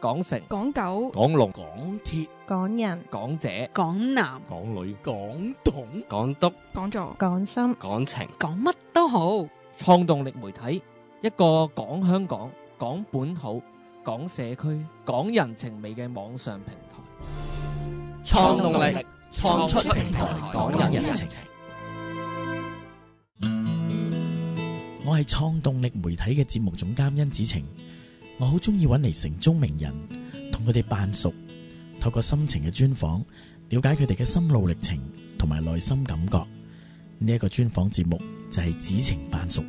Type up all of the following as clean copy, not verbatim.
港城、 港九、 港龍、 港鐵、 港人、 港姐、 港男、 港女、 港統、 港督、 講座、 港心、 港情， 講乜都好。 創動力媒體，一個講香港、講本土、講社區、講人情味嘅網上平台。創動力創出平台，講人情。 我係創動力媒體嘅節目總監甄子晴，我好中意揾嚟城中名人，同佢哋扮熟，透過深情嘅專訪，了解佢哋嘅心路歷程同埋內心感覺。呢一個專訪節目就係子晴扮熟。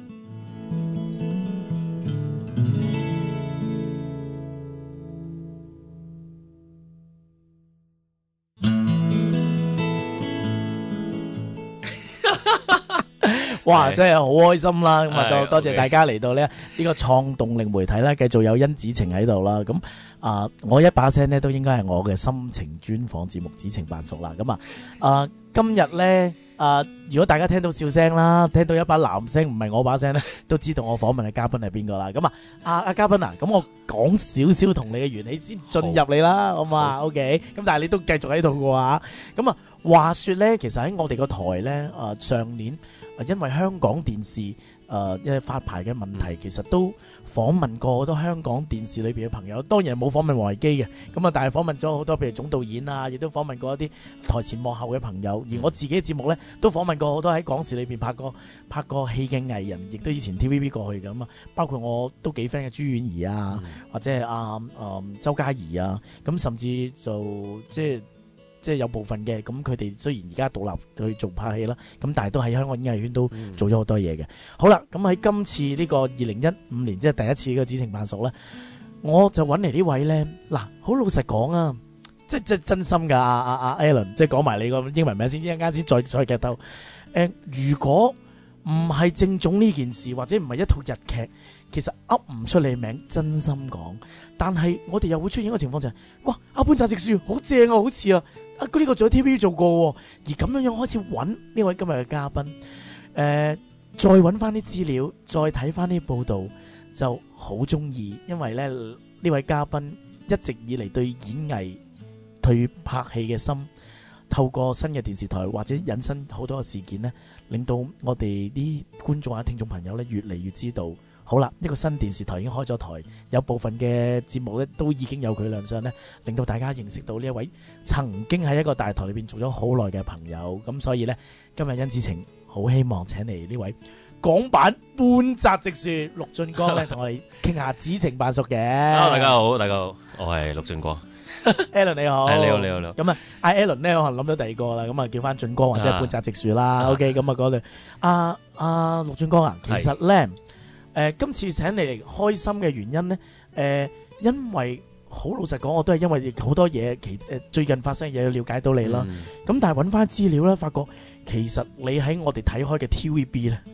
哇，真係好開心啦！咁啊，多謝大家嚟到呢個創動力媒體啦，繼續有甄子晴喺度啦。咁我一把聲呢都應該係我嘅心情專訪節目子晴扮熟啦。咁今日呢，如果大家聽到笑聲啦，聽到一把男聲唔係我把聲呢，都知道我訪問嘅嘉賓係邊個啦。咁阿嘉賓啊，咁我講少少同你嘅緣起先進入你啦，好嘛？OK。咁但係你都繼續喺度嘅話，咁話說呢，其實喺我哋個台呢，上年因為香港電視因為發牌嘅問題，其實都訪問過好多香港電視裏邊嘅朋友，當然係冇訪問王維基嘅，咁但係訪問咗好多譬如總導演啊，亦都訪問過一啲台前幕後嘅朋友。而我自己嘅節目呢，都訪問過好多喺港視裏邊拍過戲嘅藝人，亦都以前 TVB 過去嘅咁啊，包括我都幾 friend 嘅朱婉儀啊，或者係周嘉怡啊，咁甚至就即係有部分嘅，咁佢哋雖然而家獨立去做拍戲啦，咁但係都喺香港演藝圈都做咗好多嘢嘅。好啦，咁喺今次呢個2015年即係第一次呢個子晴扮熟咧，我就揾嚟呢位咧，嗱，好老實講啊，即係真心㗎，阿 Alan， 即係講埋你個英文名先，一陣間先再劇透。如果唔係正總呢件事，或者唔係一套日劇，其實噏唔出你名，真心講。但係我哋又會出現一個情況就係，哇！阿半澤直樹好正啊，好似啊，呢個仲喺 TVB 做過，而咁樣開始揾呢位今日嘅嘉賓，再揾翻啲資料，再睇翻啲報道，就好中意，因為咧呢位嘉賓一直以嚟對演藝、對拍戲嘅心，透過新嘅電視台或者引申好多嘅事件呢，令到我哋啲觀眾啊、聽眾朋友呢越嚟越知道。好啦，一個新電視台已經開咗台，有部分嘅節目呢都已經有佢亮相呢，令到大家認識到呢一位曾經喺一個大台裏邊做咗好耐嘅朋友。咁所以呢，今日甄子晴好希望請嚟呢位港版半澤直樹陸俊光呢，同我哋傾下子晴扮熟嘅。 大家好，大家好，我係陸俊光。 Alan 你好， 你好。 咁啊，Alan 咧，我可能諗到第二個啦，咁啊叫翻俊光或者係半澤直樹啦。OK，咁啊嗰類陸俊光啊，其實咧，今次請你嚟開心嘅原因咧，因為好老實講，我都係因為好多嘢，最近發生嘅嘢要了解到你啦。咁但係揾翻資料咧，發覺其實你喺我哋睇開嘅 TVB 咧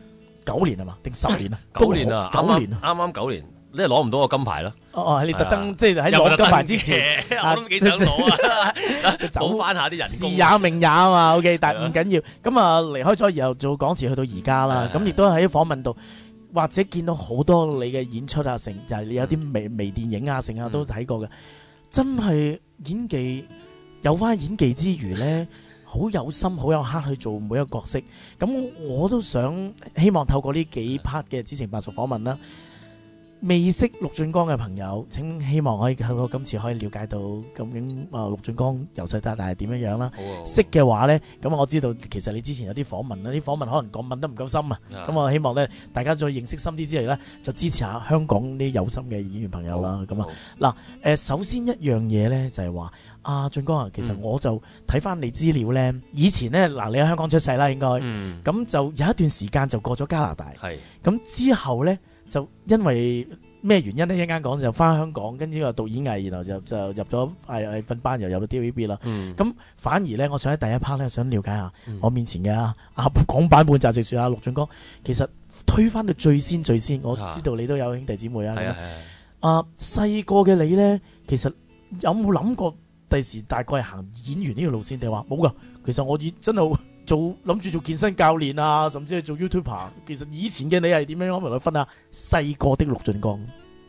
，9年係嘛定10年啊 ？9年啊 ，9年， 啱9年。你係攞唔到個金牌啦！ 你特登即係喺攞金牌之前， 我都幾想攞啊！走翻下啲人工， 時也命也啊嘛。OK， 但係唔緊要。咁啊，離開咗然後做港視去到而家啦。咁亦都喺訪問度，或者見到好多你嘅演出啊，成就係你有啲微電影啊，成啊都睇過嘅。真係演技有翻演技之餘呢，好有心、好有黑去做每一個角色。咁我都希望透過呢幾 part 嘅子晴扮熟訪問啦。未識陸俊光嘅朋友，希望可以透過今次可以了解到究竟陸俊光由細到大係點樣啦。識嘅話呢，咁我知道其實你之前有啲訪問啦，啲訪問可能問得唔夠深啊。咁我希望呢，大家再認識深啲之餘呢，就支持下香港啲有心嘅演員朋友啦。咁嗱，首先一樣嘢呢，就係話俊光啊，其實我就睇翻你資料呢，以前呢，嗱，你喺香港出世啦，應該咁就有一段時間就過咗加拿大，咁之後呢。就因為咩原因呢？一間講就翻香港，跟住話讀演藝，然後就入咗藝訓班，又入咗 TVB 啦。咁反而呢，我想喺第一 part 呢，想了解下我面前嘅港版半澤直樹陸俊光，其實推翻到最先，我知道你都有兄弟姊妹啊。細個嘅你呢，其實有冇諗過第時大概係行演員呢條路線定話冇噶？其實我真係諗住做健身教練啊，甚至係做 YouTuber。其實以前嘅你係點樣？我同你分下細個的陸俊光。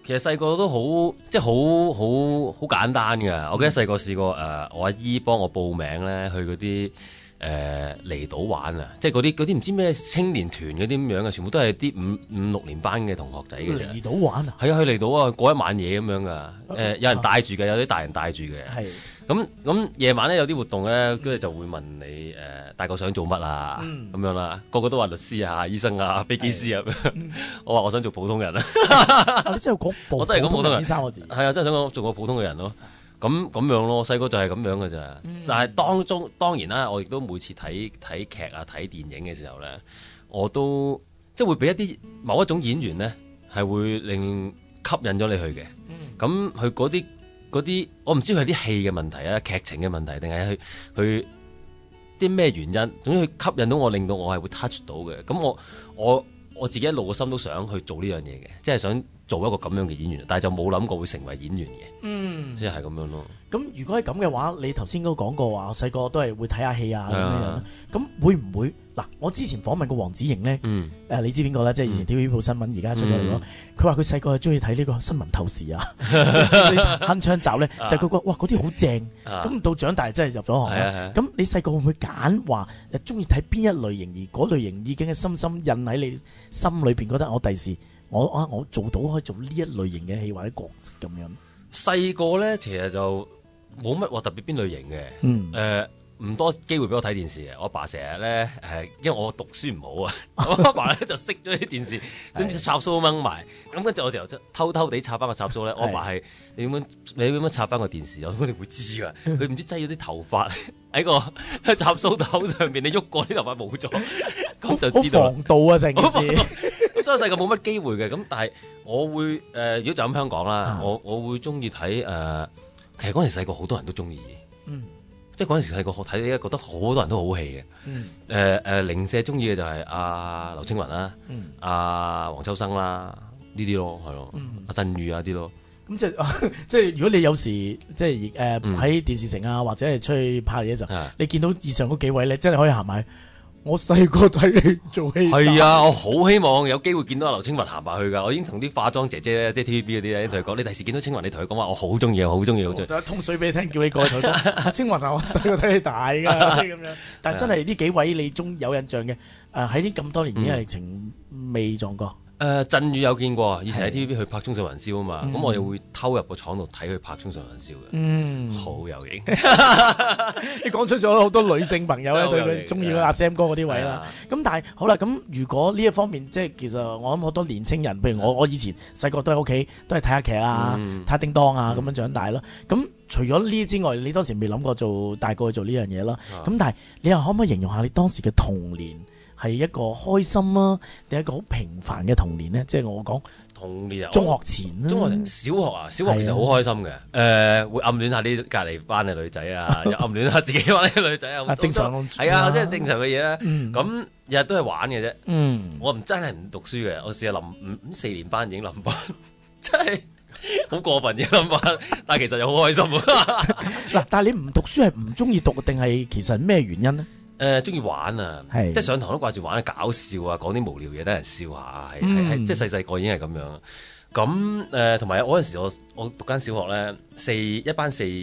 其實細個都好，即係好簡單㗎。我記得細個試過我阿姨幫我報名咧，去嗰啲離島玩啊，即係嗰啲唔知咩青年團嗰啲咁樣嘅，全部都係啲五六年班嘅同學仔嘅啫。 離島玩啊？ 係啊，去離島啊，過一晚夜咁樣㗎。有人帶住嘅，有啲大人帶住嘅。 係。 咁夜晚咧有啲活動咧，跟住就會問你大個想做乜啊咁樣啦，個個都話律師啊、醫生啊、飛機師啊，我話我想做普通人啊。 你真係講我真係講普通人三個字。 係啊，真係想講做個普通嘅人咯。咁樣咯，細個就係咁樣嘅咋。但係當然啦，我亦都每次睇劇啊、睇電影嘅時候咧，我都即係會俾一啲某一種演員咧係會令吸引咗你去嘅。咁佢嗰啲，我唔知佢係啲戲嘅問題啊、劇情嘅問題，定係佢啲咩原因？總之佢吸引到我，令到我係會 touch 到嘅。咁我自己一路個心都想去做呢樣嘢嘅，即係想做一個咁樣嘅演員，但係就冇諗過會成為演員嘅。即係咁樣咯。咁如果係咁嘅話，你頭先都講過話，我細個都係會睇下戲啊咁樣。咁會唔會嗱？我之前訪問過黃子瑩咧，你知邊個咧？即係以前 TVB 報新聞，而家出咗嚟咯。佢話佢細個係中意睇呢個新聞透視啊，鏗鏘集咧，就佢覺得哇嗰啲好正。咁到長大真係入咗行啦。咁你細個會唔會揀話中意睇邊一類型，而嗰類型已經係深深印喺你心裏邊，覺得我第時我做到可以做呢一類型嘅戲或者角色咁樣？細個咧，其實就冇乜話特別邊類型嘅，唔多機會俾我睇電視嘅。我爸成日咧因為我讀書唔好啊，我阿爸咧就熄咗啲電視，咁插蘇掹埋，咁跟住我就偷偷地插翻個插蘇咧。我阿爸係你點樣插翻個電視？我點解你會知㗎？佢唔知擠咗啲頭髮喺個插蘇頭上邊，你喐過啲頭髮冇咗，咁就知道。好防盜啊成件事。咁所以細個冇乜機會嘅，咁但係我會如果就咁香港啦，我會中意睇其實嗰陣時細個好多人都中意，即係嗰陣時細個睇咧，覺得好多人都好戲嘅。零舍中意嘅就係阿劉青雲啦，阿黃秋生啦呢啲咯，係咯，阿鎮宇啊啲咯。 咁即係如果你有時即係喺電視城啊，或者係出去拍嘢嘅時候，你見到以上嗰幾位咧，真係可以行埋。我細個睇你做戲， 係啊！我好希望有機會見到阿劉青雲行埋去㗎。我已經同啲化妝姐姐咧，即係 TVB 嗰啲咧，同佢講：你第時見到青雲，你同佢講話，我好中意，好中意，好中意。通水俾你聽，叫你過去同佢講。青雲啊，我細個睇你大㗎咁樣。但係真係呢幾位你中有印象嘅喺呢咁多年已經係情未撞過。 鎮宇有見過，以前喺 TVB 去拍《衝上雲霄》啊嘛，咁我又會偷入個廠度睇佢拍《衝上雲霄》嘅，好有型。 你講出咗好多女性朋友咧對佢中意阿 Sam 哥嗰啲位啦。咁但係好啦，咁如果呢一方面即係其實我諗好多年青人，譬如我以前細個都喺屋企都係睇下劇啊、睇下叮當啊咁樣長大啦。咁除咗呢之外，你當時未諗過大個去做呢樣嘢啦。咁但係你又可唔可以形容下你當時嘅童年？係一個開心啊，定係一個好平凡嘅童年呢？即係我講童年啊， 中學前啦， 中學前、小學啊，小學其實好開心嘅。會暗戀下啲隔離班嘅女仔啊，又暗戀下自己班啲女仔啊， 正常係啊，即係正常嘅嘢啦。咁日日都係玩嘅啫。我真係唔讀書嘅，我試下4年班已經冧班，真係好過分嘅冧班。但係其實又好開心嗱，但係你唔讀書係唔中意讀，定係其實係咩原因呢？ 中意玩啊，即係上堂都掛住玩，搞笑啊，講啲無聊嘢等人笑下，係即係細細個已經係咁樣。咁同埋我嗰陣時我讀間小學咧，一級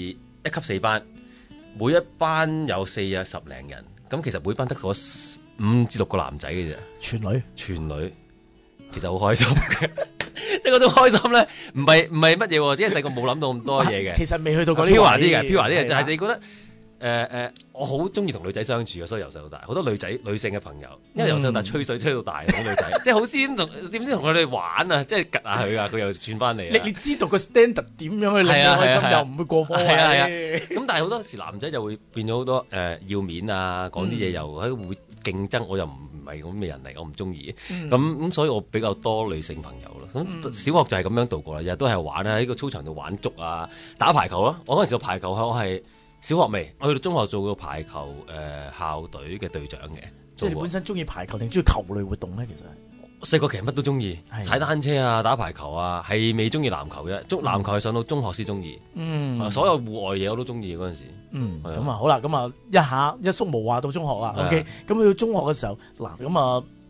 4班，每一班有10零人，咁其實每班得嗰5至6個男仔嘅啫，全女，其實好開心嘅，即係嗰種開心咧，唔係乜嘢，即係細個冇諗到咁多嘢嘅。其實未去到嗰啲飄華啲嘅，就係你覺得。我好中意同女仔相處嘅，所以由細到大好多女性嘅朋友，因為由細到大吹水吹到大嗰啲女仔，即係好先同佢哋玩啊，即係趌下佢啊，佢又轉翻嚟。你知道個 standard 點樣去令佢開心，又唔會過火。咁但係好多時男仔就會變咗好多要面啊，講啲嘢又喺會競爭，我又唔係咁嘅人嚟，我唔中意。咁所以我比較多女性朋友咯。咁小學就係咁樣度過啦，日日都係玩啊，喺個操場度玩足啊，打排球咯。我嗰陣時個排球我係。小學未，我去到中學做過排球校隊嘅隊長嘅。即係你本身中意排球定中意球類活動咧？其實細個其實乜都中意，踩單車啊、打排球啊，係未中意籃球嘅。籃球係上到中學先中意。所有戶外嘢我都中意嗰陣時。咁啊好啦，咁啊一宿無話到中學啦。OK，咁去到中學嘅時候，嗱咁啊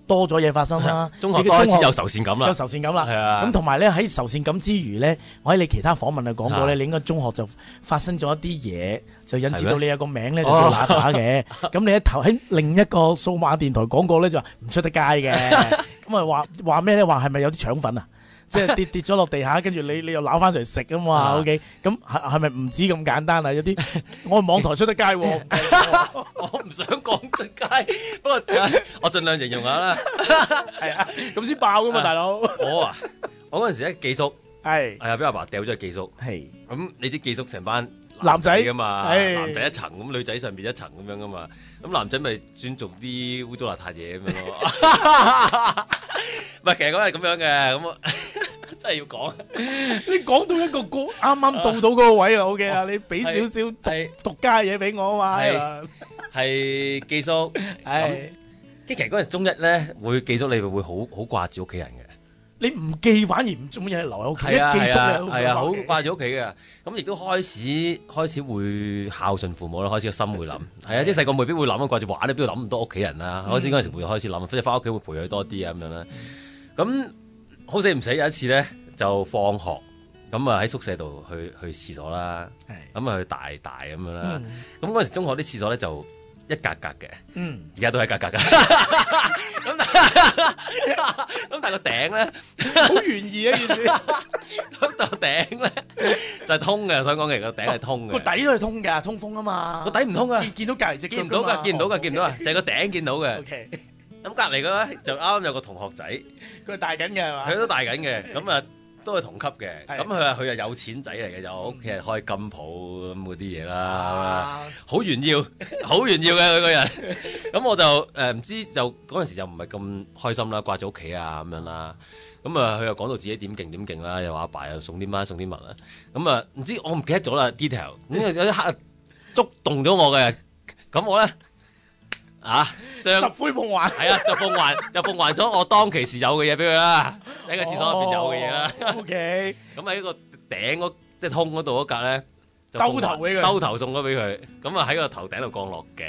多咗嘢發生啦。 中學開始有仇善感啦， 有仇善感啦。 係啊。 咁同埋咧喺仇善感之餘咧，我喺你其他訪問啊講過咧，你應該中學就發生咗一啲嘢，就引致到你有個名咧就叫嗱喳嘅。咁你喺另一個數碼電台講過咧就話唔出得街嘅。咁啊話咩咧？話係咪有啲腸粉啊？即係跌咗落地下，跟住你又撈翻出嚟食啊嘛，OK？咁係咪唔止咁簡單啊？有啲我網台出得街喎， 我唔想講出街，不過我盡量形容下啦。 係啊，咁先爆噶嘛，大佬。 我嗰陣時咧寄宿係啊，俾阿爸掉咗去寄宿。 係咁你知寄宿成班男仔噶嘛，男仔一層咁，女仔上邊一層咁樣噶嘛。咁男仔咪專做啲污糟邋遢嘢咁樣咯。唔係，其實講係咁樣嘅，咁我真係要講。 你講到一個啱啱到嗰個位啦，OK啊？你俾少少獨家嘢俾我啊嘛。 係寄宿，係。其實嗰陣中一咧，會寄宿，你會好掛住屋企人嘅。 你唔寄反而唔中意留喺屋企， 係啊寄宿係啊，好掛住屋企嘅。咁亦都開始會孝順父母啦，開始個心會諗。係啊，即係細個未必會諗啊，掛住玩咧，邊度諗咁多屋企人啦？開始嗰陣時會開始諗，即係翻屋企會陪佢多啲啊咁樣啦。咁好死唔死有一次咧，就放學咁啊喺宿舍度去廁所啦，咁啊去大咁樣啦。咁嗰陣時中學啲廁所咧就一格格嘅，而家都係格格㗎。咁但係個頂咧好懸疑啊件事。 咁個頂咧就係通嘅，想講其實個頂係通嘅。個底都係通嘅，通風啊嘛。個底唔通啊， 見到隔離隻見唔到㗎，見唔到啊，就係個頂見到嘅。 OK。 咁隔離嗰咧就啱啱有個同學仔， 佢係大緊嘅係嘛？ 佢都大緊嘅，咁啊都係同級嘅。咁佢係有錢仔嚟嘅，就屋企係開金鋪咁嗰啲嘢啦，好炫耀嘅佢個人。咁我就唔知就嗰陣時就唔係咁開心啦，掛住屋企啊咁樣啦。咁啊佢又講到自己點勁啦，又話阿爸又送啲乜送啲物啦。咁啊唔知我唔記得咗啦 detail。咁有一刻觸動咗我嘅，咁我咧。將十灰奉還係啊，就奉還咗我當其時有嘅嘢俾佢啦，喺個廁所入邊有嘅嘢啦。 OK， 咁喺個頂即係通嗰度嗰格咧， 兜頭俾佢， 兜頭送咗俾佢。咁啊喺個頭頂度降落嘅。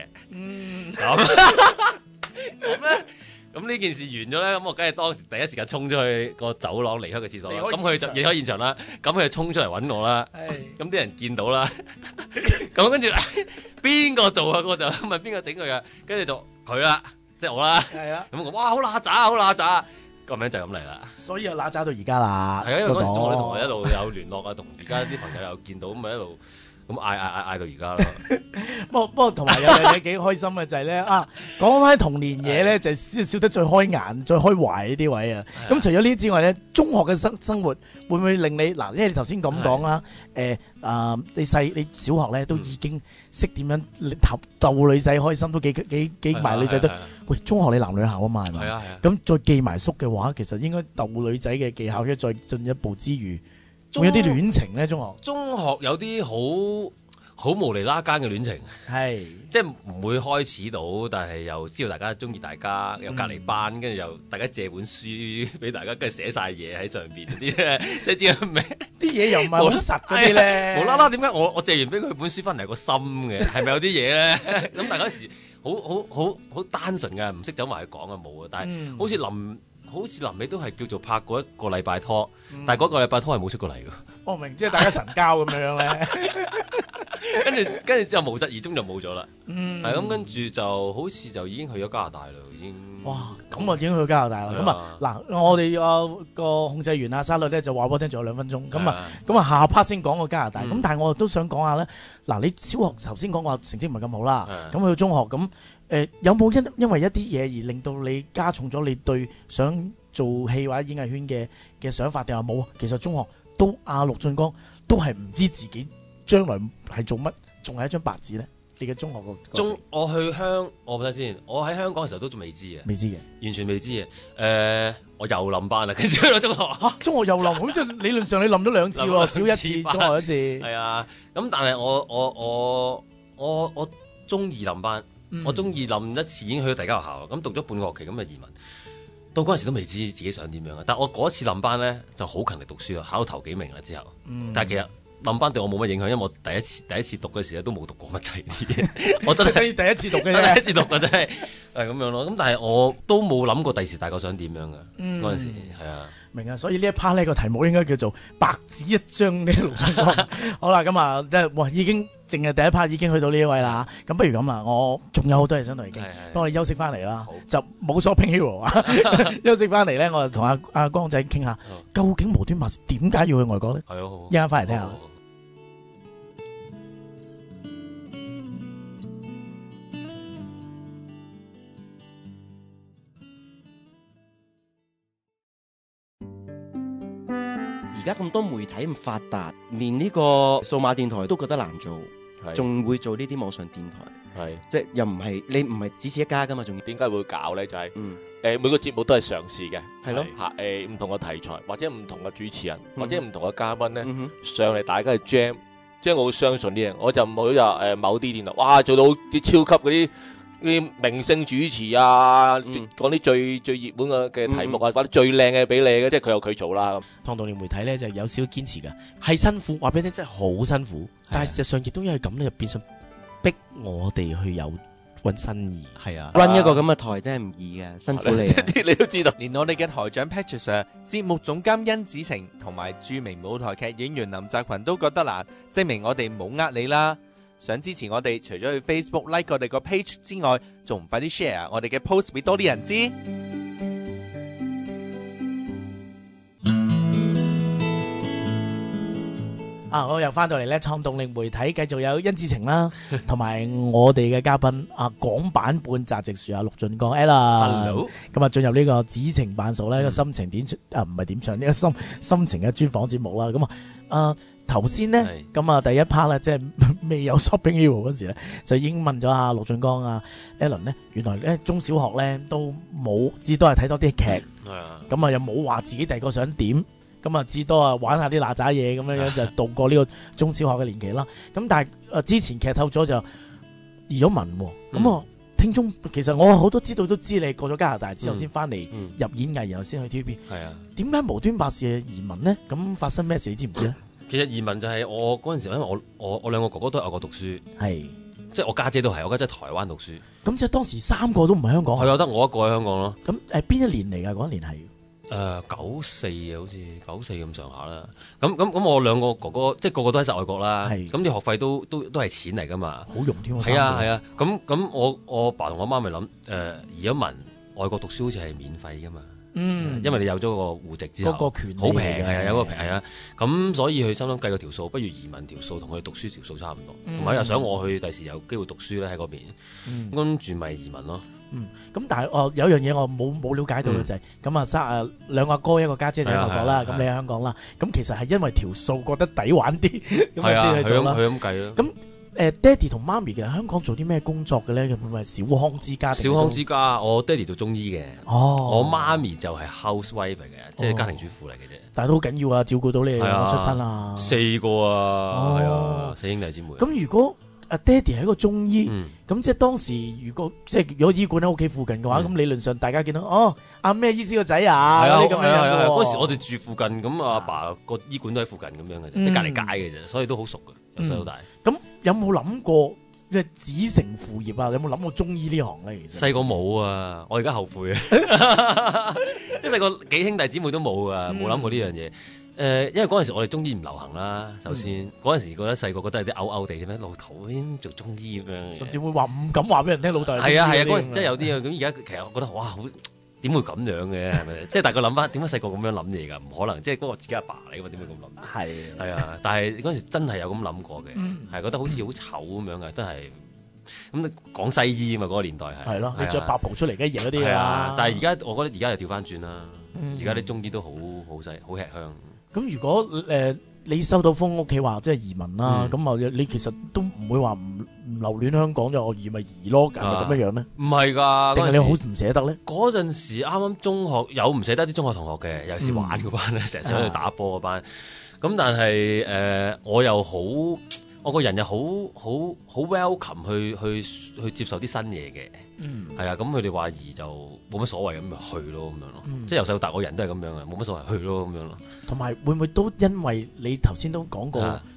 咁咧，咁呢件事完咗咧，咁我梗係當時第一時間衝出去個走廊離開個廁所啦。咁佢就離開現場啦。咁佢就衝出嚟揾我啦。咁啲人見到啦。咁跟住邊個做啊？我就問邊個整佢啊？跟住就佢啦，即係我啦。係啊。咁我哇，好乸渣，個名就係咁嚟啦。 所以又乸渣到而家啦。係啊， 因為嗰時我啲同學一路有聯絡啊，同而家啲朋友又見到，咁咪一路咁嗌到而家咯。 不過同埋有樣嘢幾開心嘅就係咧講翻童年嘢咧，就係笑得最開眼、最開懷呢啲位啊。咁除咗呢啲之外咧，中學嘅生活會唔會令你嗱？因為你頭先咁講啦，你小學咧都已經識點樣逗女仔開心，都幾埋女仔都。喂，中學你男女校啊嘛，係咪？係啊。咁再記埋宿嘅話，其實應該逗女仔嘅技巧一再進一步之餘，會有啲戀情咧。中學有啲好無厘啦更嘅戀情，係即係唔會開始到，但係又知道大家中意大家，有隔離班，跟住又大家借本書俾大家，跟住寫晒嘢喺上邊嗰啲咧，即係知咩？啲嘢又唔係好實嗰啲咧， 無啦啦點解我借完俾佢本書翻嚟個心嘅？係咪有啲嘢咧？咁大家嗰時好單純嘅，唔識走埋去講啊冇啊，但係好似臨尾都係叫做拍過一個禮拜拖，但係嗰個禮拜拖係冇出過嚟㗎。 我明，即係大家神交咁樣咧。 跟住之後無疾而終就冇咗啦。係咁，跟住就好似就已經去咗加拿大啦，已經。哇！ 咁啊，已經去咗加拿大啦。咁啊，嗱，我哋個控制員阿沙律咧就話俾我聽，仲有2分鐘。咁啊，下 part 先講個加拿大。咁但係我都想講下咧，嗱，你小學頭先講話成績唔係咁好啦，咁去到中學咁，有冇因為一啲嘢而令到你加重咗你對想做戲或者演藝圈嘅想法，定係冇？其實中學都陸俊光都係唔知自己將來係做乜，仲係一張白紙咧。你嘅中學我睇先，我喺香港嘅時候都仲未知嘅，完全未知嘅。我又冧班啦，跟住去到中學。中學又冧，咁即係理論上你冧咗2次喎，少1次，中學1次。係啊，咁但係我中二冧班，我中二冧1次已經去到第間學校，咁讀咗半個學期咁嘅移民。到嗰陣時都未知自己想點樣，但我嗰次冧班咧就好勤力讀書啊，考到頭幾名啦之後。但係其實諗翻對我冇乜影響，因為我第一次讀嘅時候都冇讀過乜滯啲嘢，我真係第一次讀嘅啫， 第一次讀嘅真係咁樣咯。咁但係我都冇諗過第時大個想點樣嘅，嗰陣時係啊。 明啊，所以呢一 part 呢個題目應該叫做白紙一張呢，陸俊光。好啦，咁啊，即係哇，已經淨係第一 part 已經去到呢一位啦。咁不如咁啊，我仲有好多嘢想同你傾，幫我哋休息翻嚟啦，就冇 Shopping Hero 啊。休息翻嚟咧，我就同阿光仔傾下，究竟無端白事點解要去外國咧？ 係啊， 一陣翻嚟聽下。 而家咁多媒體咁發達，連呢個數碼電台都覺得難做，仲會做呢啲網上電台，係即係又唔係你唔係只此一家噶嘛？仲點解會搞咧？就係每個節目都係嘗試嘅， 係咯嚇唔同嘅題材或者唔同嘅主持人或者唔同嘅嘉賓咧上嚟，大家去 jam， 即係我會相信呢樣，我就唔會話某啲電台哇做到啲超級嗰啲明星主持啊，講啲最熱門嘅題目啊，或者最靚嘅俾你嘅，即係佢有佢做啦。 創動力媒體咧就有少少堅持嘅，係辛苦，話俾你聽真係好辛苦，但係事實上亦都因為咁咧，就變相逼我哋去有揾新意。 係啊 ，run 一個咁嘅台真係唔易嘅，辛苦你啊！ 你都知道， 連我哋嘅台長 Patrick Sir、節目總監甄子晴同埋著名舞台劇演員林澤群都覺得難，證明我哋冇呃你啦。想支持我哋，除咗去 Facebook like 我哋個 page 之外，仲唔快啲 share 我哋嘅 post 俾多啲人知？ 我又翻到嚟咧，創動力媒體繼續有甄子晴啦，同埋我哋嘅嘉賓港版半澤直樹陸俊光 Ella， 咁啊進入呢個子晴扮數咧，個心情點唔係點唱呢個心情嘅專訪節目啦，咁頭先呢，咁啊第一 part 咧，即係未有 Shopping Hero 嗰時咧，就已經問咗阿陸俊光Alan 咧，原來咧中小學咧都冇，至多係睇多啲劇，咁啊又冇話自己第個想點，咁啊至多玩下啲嗱喳嘢咁樣就度過呢個中小學嘅年期啦。咁但係之前劇透咗就移咗民，咁啊聽眾其實我好多知道都知你過咗加拿大之後先翻嚟入演藝，然後先去 TVB。係啊，點解無端白事移民呢？咁發生咩事你知唔知咧？ 其實移民就係我嗰陣時，因為我兩個哥哥都喺外國讀書， 係即係我家姐都係，我家姐喺台灣讀書。 咁即係當時三個都唔喺香港， 係啊，得我一個喺香港咯。 咁邊一年嚟㗎？嗰一年係 94啊，好似94咁上下啦。咁我兩個哥哥即係個個都喺晒外國啦。咁啲學費都係錢嚟㗎嘛， 好用添。 係啊。咁我爸同我媽咪諗移咗民外國讀書好似係免費㗎嘛。因為你有咗個戶籍之後， 嗰個權利好平係啊，有個平係啊，咁所以佢心諗計個條數，不如移民條數同佢讀書條數差唔多，同埋又想我去第時有機會讀書咧喺嗰邊，跟住咪移民咯。 咁但係有樣嘢我冇了解到嘅就係咁兩個阿哥一個家姐就喺外國啦，咁你喺香港啦，咁其實係因為條數覺得抵玩啲，咁先去做啦。 佢咁計咯。 咁爹哋同媽咪其實香港做啲咩工作嘅咧？會唔會係小康之家？ 小康之家，我爹哋做中醫嘅，我媽咪就係 housewife 嚟嘅，即係家庭主婦嚟嘅啫。 但係都好緊要啊，照顧到你哋出身啊。 四個啊，係啊，4兄弟姊妹。 咁如果爹哋係一個中醫，咁即係當時如果醫館喺屋企附近嘅話，咁理論上大家見到阿咩醫師個仔啊，嗰啲咁樣。 嗰時我哋住附近，咁阿爸個醫館都喺附近咁樣嘅啫，即係隔離街嘅啫，所以都好熟嘅，由細到大。 咁有冇諗過即係子承父業啊？有冇諗過中醫呢行咧？其實細個冇啊，我而家後悔啊！即係細個幾兄弟姊妹都冇啊，冇諗過呢樣嘢。因為嗰陣時我哋中醫唔流行啦，首先嗰陣時覺得細個覺得有啲嘔嘔地嘅咩老頭先做中醫咁樣， 甚至會話唔敢話俾人聽老豆。 係啊，嗰陣時真係有啲啊。咁而家其實我覺得哇，好點會咁樣嘅係咪？即係大家諗翻點解細個咁樣諗嘢㗎？唔可能，即係嗰個自己阿爸嚟㗎嘛？點會咁諗？係啊，但係嗰陣時真係有咁諗過嘅，係覺得好似好醜咁樣嘅，都係咁講西醫啊嘛，嗰個年代係。係咯，你着白袍出嚟梗係贏嗰啲啊！但係而家我覺得而家又調翻轉啦，而家啲中醫都好好吃香。咁如果你收到風屋企話即係移民啦，咁你其實都唔會話唔留戀香港就我移咪移咯，係咪咁樣樣咧？唔係㗎，定係你好唔捨得咧？嗰陣時啱啱中學有唔捨得啲中學同學嘅，尤其是玩嗰班咧，成日想去打波嗰班。咁但係我個人又好 welcome 去接受啲新嘢嘅。係啊，咁佢哋話移就冇乜所謂，咁咪去咯咁樣咯，即係由細到大我人都係咁樣嘅，冇乜所謂去咯咁樣咯。同埋會唔會都因為你頭先都講過，即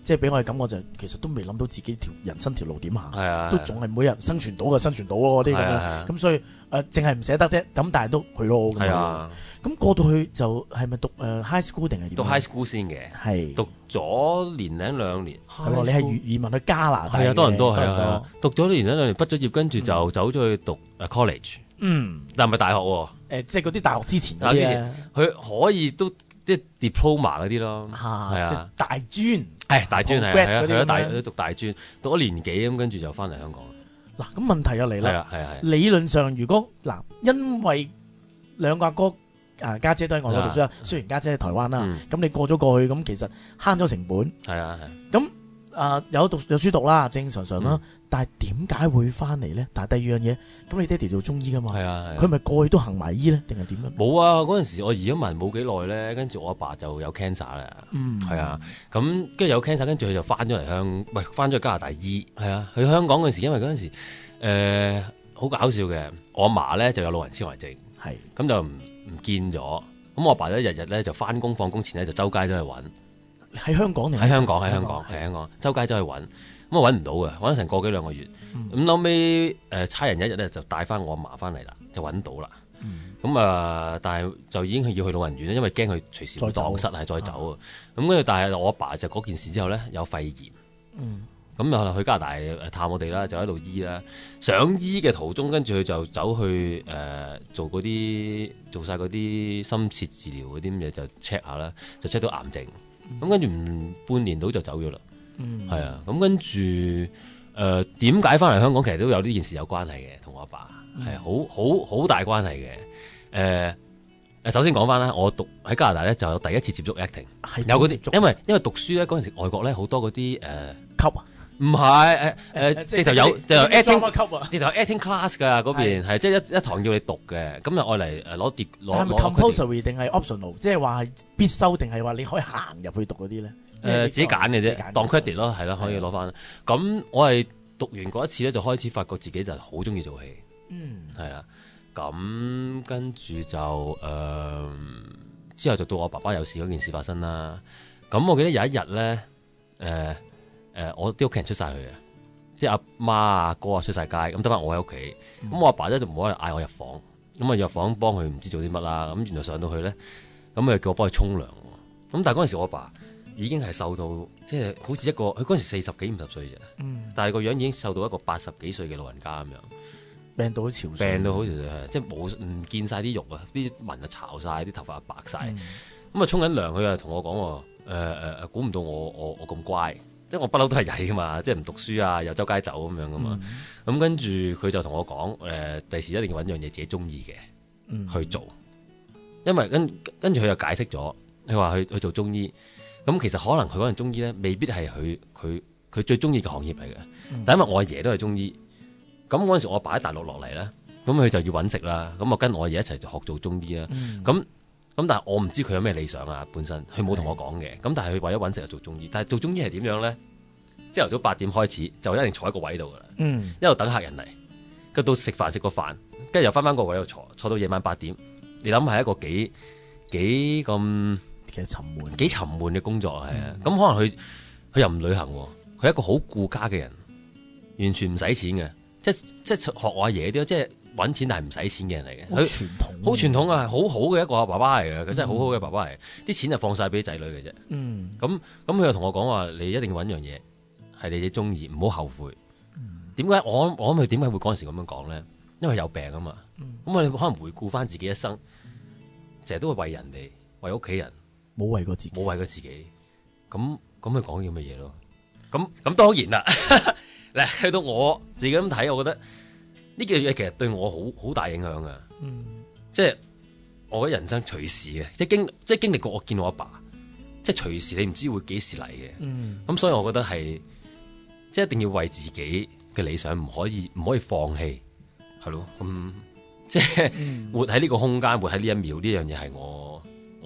即係俾我嘅感覺就其實都未諗到自己條人生條路點行， 係啊， 都仲係每日生存到嘅生存到咯啲咁樣，咁所以淨係唔捨得啫，咁但係都去咯咁樣。係啊，咁過到去就係咪讀high school 定係點？ 讀 high school 先嘅，係讀咗年零2年。 係喎，你係移民去加拿大？ 係啊，多倫多係啊，讀咗年零2年，畢咗業跟住就走咗去讀college。但係咪大學喎？ 即係嗰啲大學之前嗰啲啊， 佢可以都即係 diploma 嗰啲咯，係啊， 大專， 大專係啊，佢讀大專，讀咗年幾咁，跟住就翻嚟香港。 嗱，咁問題又嚟啦， 係理論上如果嗱，因為兩個阿哥家姐都喺外國讀書啦，雖然家姐喺台灣啦，咁你過咗過去，咁其實慳咗成本， 係啊， 咁有書讀啦，正常啦。但係點解會翻嚟咧？但係第二樣嘢，咁你爹哋做中醫噶嘛？係啊，佢咪過去都行埋醫咧，定係點樣？ 冇啊！嗰陣時我移咗民冇幾耐咧，跟住我阿爸就有 cancer 啦。係啊，咁跟住有 cancer，跟住佢就翻咗嚟翻咗去加拿大醫。係啊，去香港嗰陣時，因為嗰陣時好搞笑嘅，我阿嫲咧就有老人痴呆症，係咁就唔見咗。咁我阿爸咧日日咧就翻工放工前咧就周街走去揾。 喺香港定喺香港？喺香港，周街走去揾。咁我揾唔到嘅，揾咗成個幾兩個月。咁後尾差人一日咧就帶翻我阿嫲翻嚟啦，就揾到啦。咁但係就已經係要去老人院咧，因為驚佢隨時會蕩失係再走啊。咁跟住，但係我阿爸就嗰件事之後咧有肺炎。咁又去加拿大探我哋啦，就喺度醫啦。上醫嘅途中，跟住佢就走去做晒嗰啲深切治療嗰啲嘢，就 check 下啦，就 check 到癌症。咁跟住半年到就走咗啦。係啊，咁跟住點解翻嚟香港？其實都有呢件事有關係嘅，同我阿爸係好大關係嘅。首先講翻啦，我讀喺加拿大咧就有第一次接觸 acting， 有嗰啲，因為讀書咧嗰陣時外國咧好多嗰啲級啊， 唔係直頭有 acting 直頭 acting class 㗎嗰邊係即係一堂要你讀嘅，咁就愛嚟攞碟攞。 係咪 compulsory 定係 optional？ 即係話係必修定係話你可以行入去讀嗰啲咧？ 自己揀嘅啫，當 credit 咯，係咯，可以攞翻。咁我係讀完嗰一次咧，就開始發覺自己就好中意做戲。係啦。咁跟住就之後就到我爸爸有事嗰件事發生啦。咁我記得有一日咧，我啲屋企人出晒去嘅，即係阿媽阿哥啊出晒街，咁得翻我喺屋企。咁我阿爸咧就冇可能嗌我入房，咁啊入房幫佢唔知做啲乜啦。咁原來上到去咧，咁佢叫我幫佢沖涼。咁但係嗰陣時我阿爸已經係瘦到，即係好似一個，佢嗰陣時40幾50歲啫，但係個樣已經瘦到一個80幾歲嘅老人家咁樣，病到好憔悴，即係冇唔見晒啲肉啊，啲紋啊巢晒，啲頭髮啊白晒。咁啊沖緊涼，佢又同我講，估唔到我咁乖，即係我不嬲都係曳噶嘛，即係唔讀書啊，又周街走咁樣噶嘛。咁跟住佢就同我講，第時一定要揾樣嘢自己中意嘅去做，因為跟住佢又解釋咗，佢話去做中醫。咁其實可能佢嗰陣中醫咧，未必係佢最中意嘅行業嚟嘅。但因為我阿爺都係中醫，咁嗰陣時我阿爸喺大陸落嚟咧，咁佢就要揾食啦。咁我跟我阿爺一齊學做中醫啦。咁但係我唔知佢有咩理想啊，本身佢冇同我講嘅。咁但係佢為咗揾食就做中醫。但係做中醫係點樣咧？朝頭早8點開始就一定坐喺個位度噶啦，一路等客人嚟，跟到食飯食個飯，跟住又翻個位度坐到夜晚8點。你諗係一個幾咁？幾沉悶嘅工作係啊，咁可能佢又唔旅行，佢係一個好顧家嘅人，完全唔使錢嘅，即係學我阿爺啲，即係搵錢但係唔使錢嘅人嚟嘅，佢好傳統啊，好好嘅一個爸爸嚟嘅，佢真係好好嘅爸爸嚟，啲錢就放晒俾仔女嘅啫。咁佢又同我講話，你一定要搵樣嘢係你哋中意，唔好後悔。點解我諗佢點解會嗰陣時咁樣講咧？因為有病啊嘛。咁我哋可能回顧翻自己一生，成日都會為人哋，為屋企人。冇為過自己，咁佢講叫乜嘢咯？咁當然啦，嗱去到我自己咁睇，我覺得呢件嘢其實對我好大影響噶。即係我嘅人生隨時嘅，即係經歷過，我見我阿爸，即係隨時你唔知會幾時嚟嘅。咁所以我覺得係，即係一定要為自己嘅理想唔可以放棄，係咯。咁即係活喺呢個空間，活喺呢一秒，呢樣嘢係我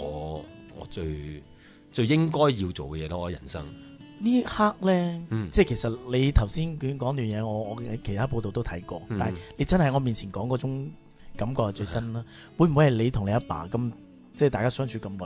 最應該要做嘅嘢咯，我人生呢一刻咧，即係其實你頭先講段嘢，我喺其他報道都睇過，但係你真係喺我面前講嗰種感覺係最真啦。會唔會係你同你阿爸咁，即係大家相處咁耐，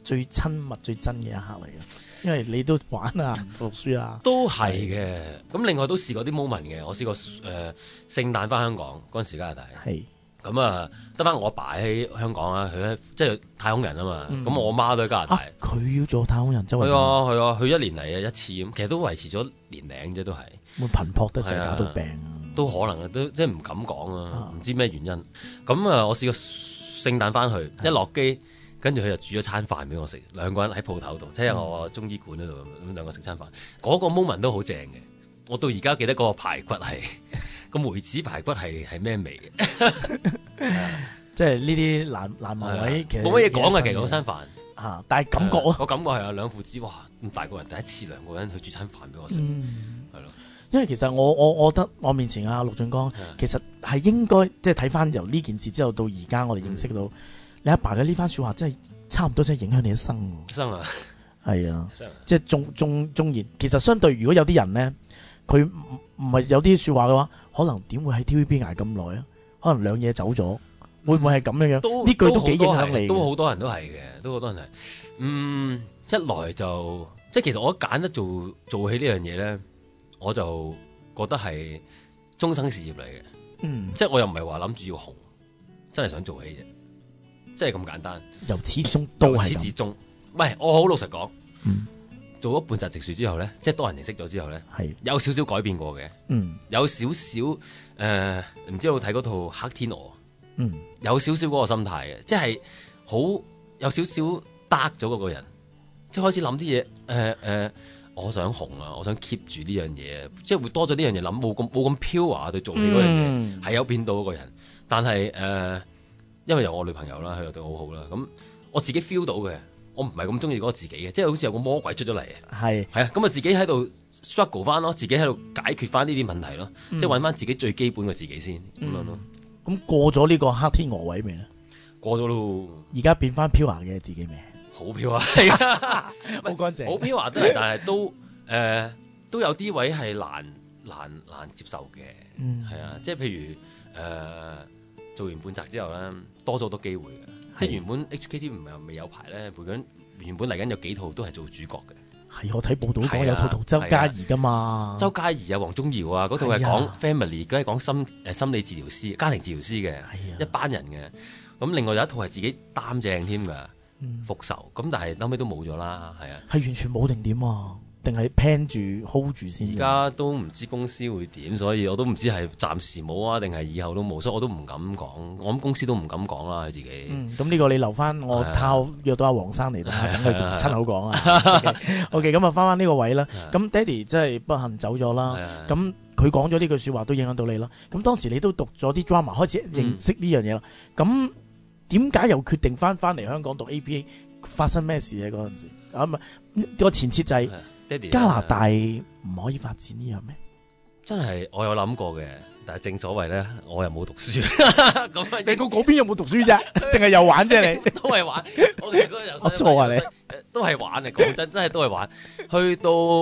最親密、最真嘅一刻嚟嘅，因為你都玩啊、讀書啊， 都係嘅。咁另外都試過啲 moment 嘅，我試過聖誕翻香港嗰陣時加拿大， 係咁啊得翻我阿爸喺香港啊，佢即係太空人啊嘛，咁我媽都喺加拿大， 佢要做太空人周圍， 係啊，佢一年嚟一次咁，其實都維持咗年零啫，都係會頻撲得滯，搞到病都可能都即係唔敢講啊，唔知咩原因。咁啊，我試過聖誕翻去一落機。跟住佢就煮咗餐飯俾我食，兩個人喺鋪頭度，即係我中醫館嗰度咁兩個食餐飯。嗰個 moment 都好正嘅，我到而家記得嗰個排骨係個梅子排骨係咩味嘅， 即係呢啲難忘位，其實冇乜嘢講嘅。其實嗰餐飯嚇，但係感覺啊， 我感覺係啊，兩父子哇咁大個人第一次兩個人去煮餐飯俾我食，係咯。 因為其實我覺得我面前啊陸俊江其實係應該即係睇翻由呢件事之後到而家，我哋認識到。你阿爸嘅呢番說話真係差唔多，真係影響你一生啊！係啊，即係縱然，其實相對如果有啲人咧，佢唔係有啲說話嘅話，可能點會喺 TVB 捱咁耐啊？可能兩嘢走咗，會唔會係咁樣樣？呢句都幾影響你。 都好多人都係嘅，都好多人係。一來就即係其實我揀得做戲呢樣嘢咧，我就覺得係終生事業嚟嘅。即係我又唔係話諗住要紅，真係想做戲啫。即係咁簡單， 由始終都係由始至終。唔係，我好老實講，做咗半澤直樹之後咧，即係多人認識咗之後咧，係有少少改變過嘅。有少少唔知有冇睇嗰套《黑天鵝》？有少少嗰個心態嘅，即係好有少少 dark 咗嗰個人，即係開始諗啲嘢。我想紅啊，我想 keep 住呢樣嘢，即係會多咗呢樣嘢諗，冇咁 pure 對做戲嗰樣嘢，係有變到嗰個人。但係因為有我女朋友啦，佢又對我好好啦，咁我自己 feel 到嘅，我唔係咁中意嗰個自己嘅，即係好似有個魔鬼出咗嚟，係啊，咁啊自己喺度 struggle 翻咯，自己喺度解決翻呢啲問題咯，即係揾翻自己最基本嘅自己先咁樣咯。 咁過咗呢個黑天鵝位未咧？ 過咗咯， 而家變翻 pure 嘅自己未？ 好 pure 係啊， 好乾淨， 好 pure 都係，但係都有啲位係難接受嘅，係啊，即係譬如做完半澤之後咧，多咗好多機會嘅，即係原本 HKT 唔係未有排咧，原本嚟緊有幾套都係做主角嘅。係我睇報道講有套同周嘉怡噶嘛， 周嘉怡啊、黃宗耀啊，嗰套係講 family， 嗰係講心理治療師、家庭治療師嘅，一班人嘅。咁另外有一套係自己擔正添㗎，復仇。咁但係後尾都冇咗啦，係啊。係完全冇定點啊？定係 plan 住 hold 住先？而家都唔知公司會點，所以我都唔知係暫時冇啊，定係以後都冇，所以我都唔敢講。我諗公司都唔敢講啦，佢自己。咁呢個你留翻我約到阿黃生嚟等佢親口講啊。OK， 咁啊翻翻呢個位啦。咁爹哋真係不幸走咗啦。咁佢講咗呢句說話都影響到你啦。咁當時你都讀咗啲 drama，開始認識呢樣嘢啦。咁點解又決定翻嚟香港讀 APA？ 發生咩事咧？嗰陣時個前設就係。加拿大唔可以發展呢樣咩？真係我有諗過嘅，但係正所謂咧，我又冇讀書。咁你嗰邊有冇讀書啫？定係又玩啫？你都係玩。我哋嗰由細錯啊！你都係玩啊！講真係都係玩。去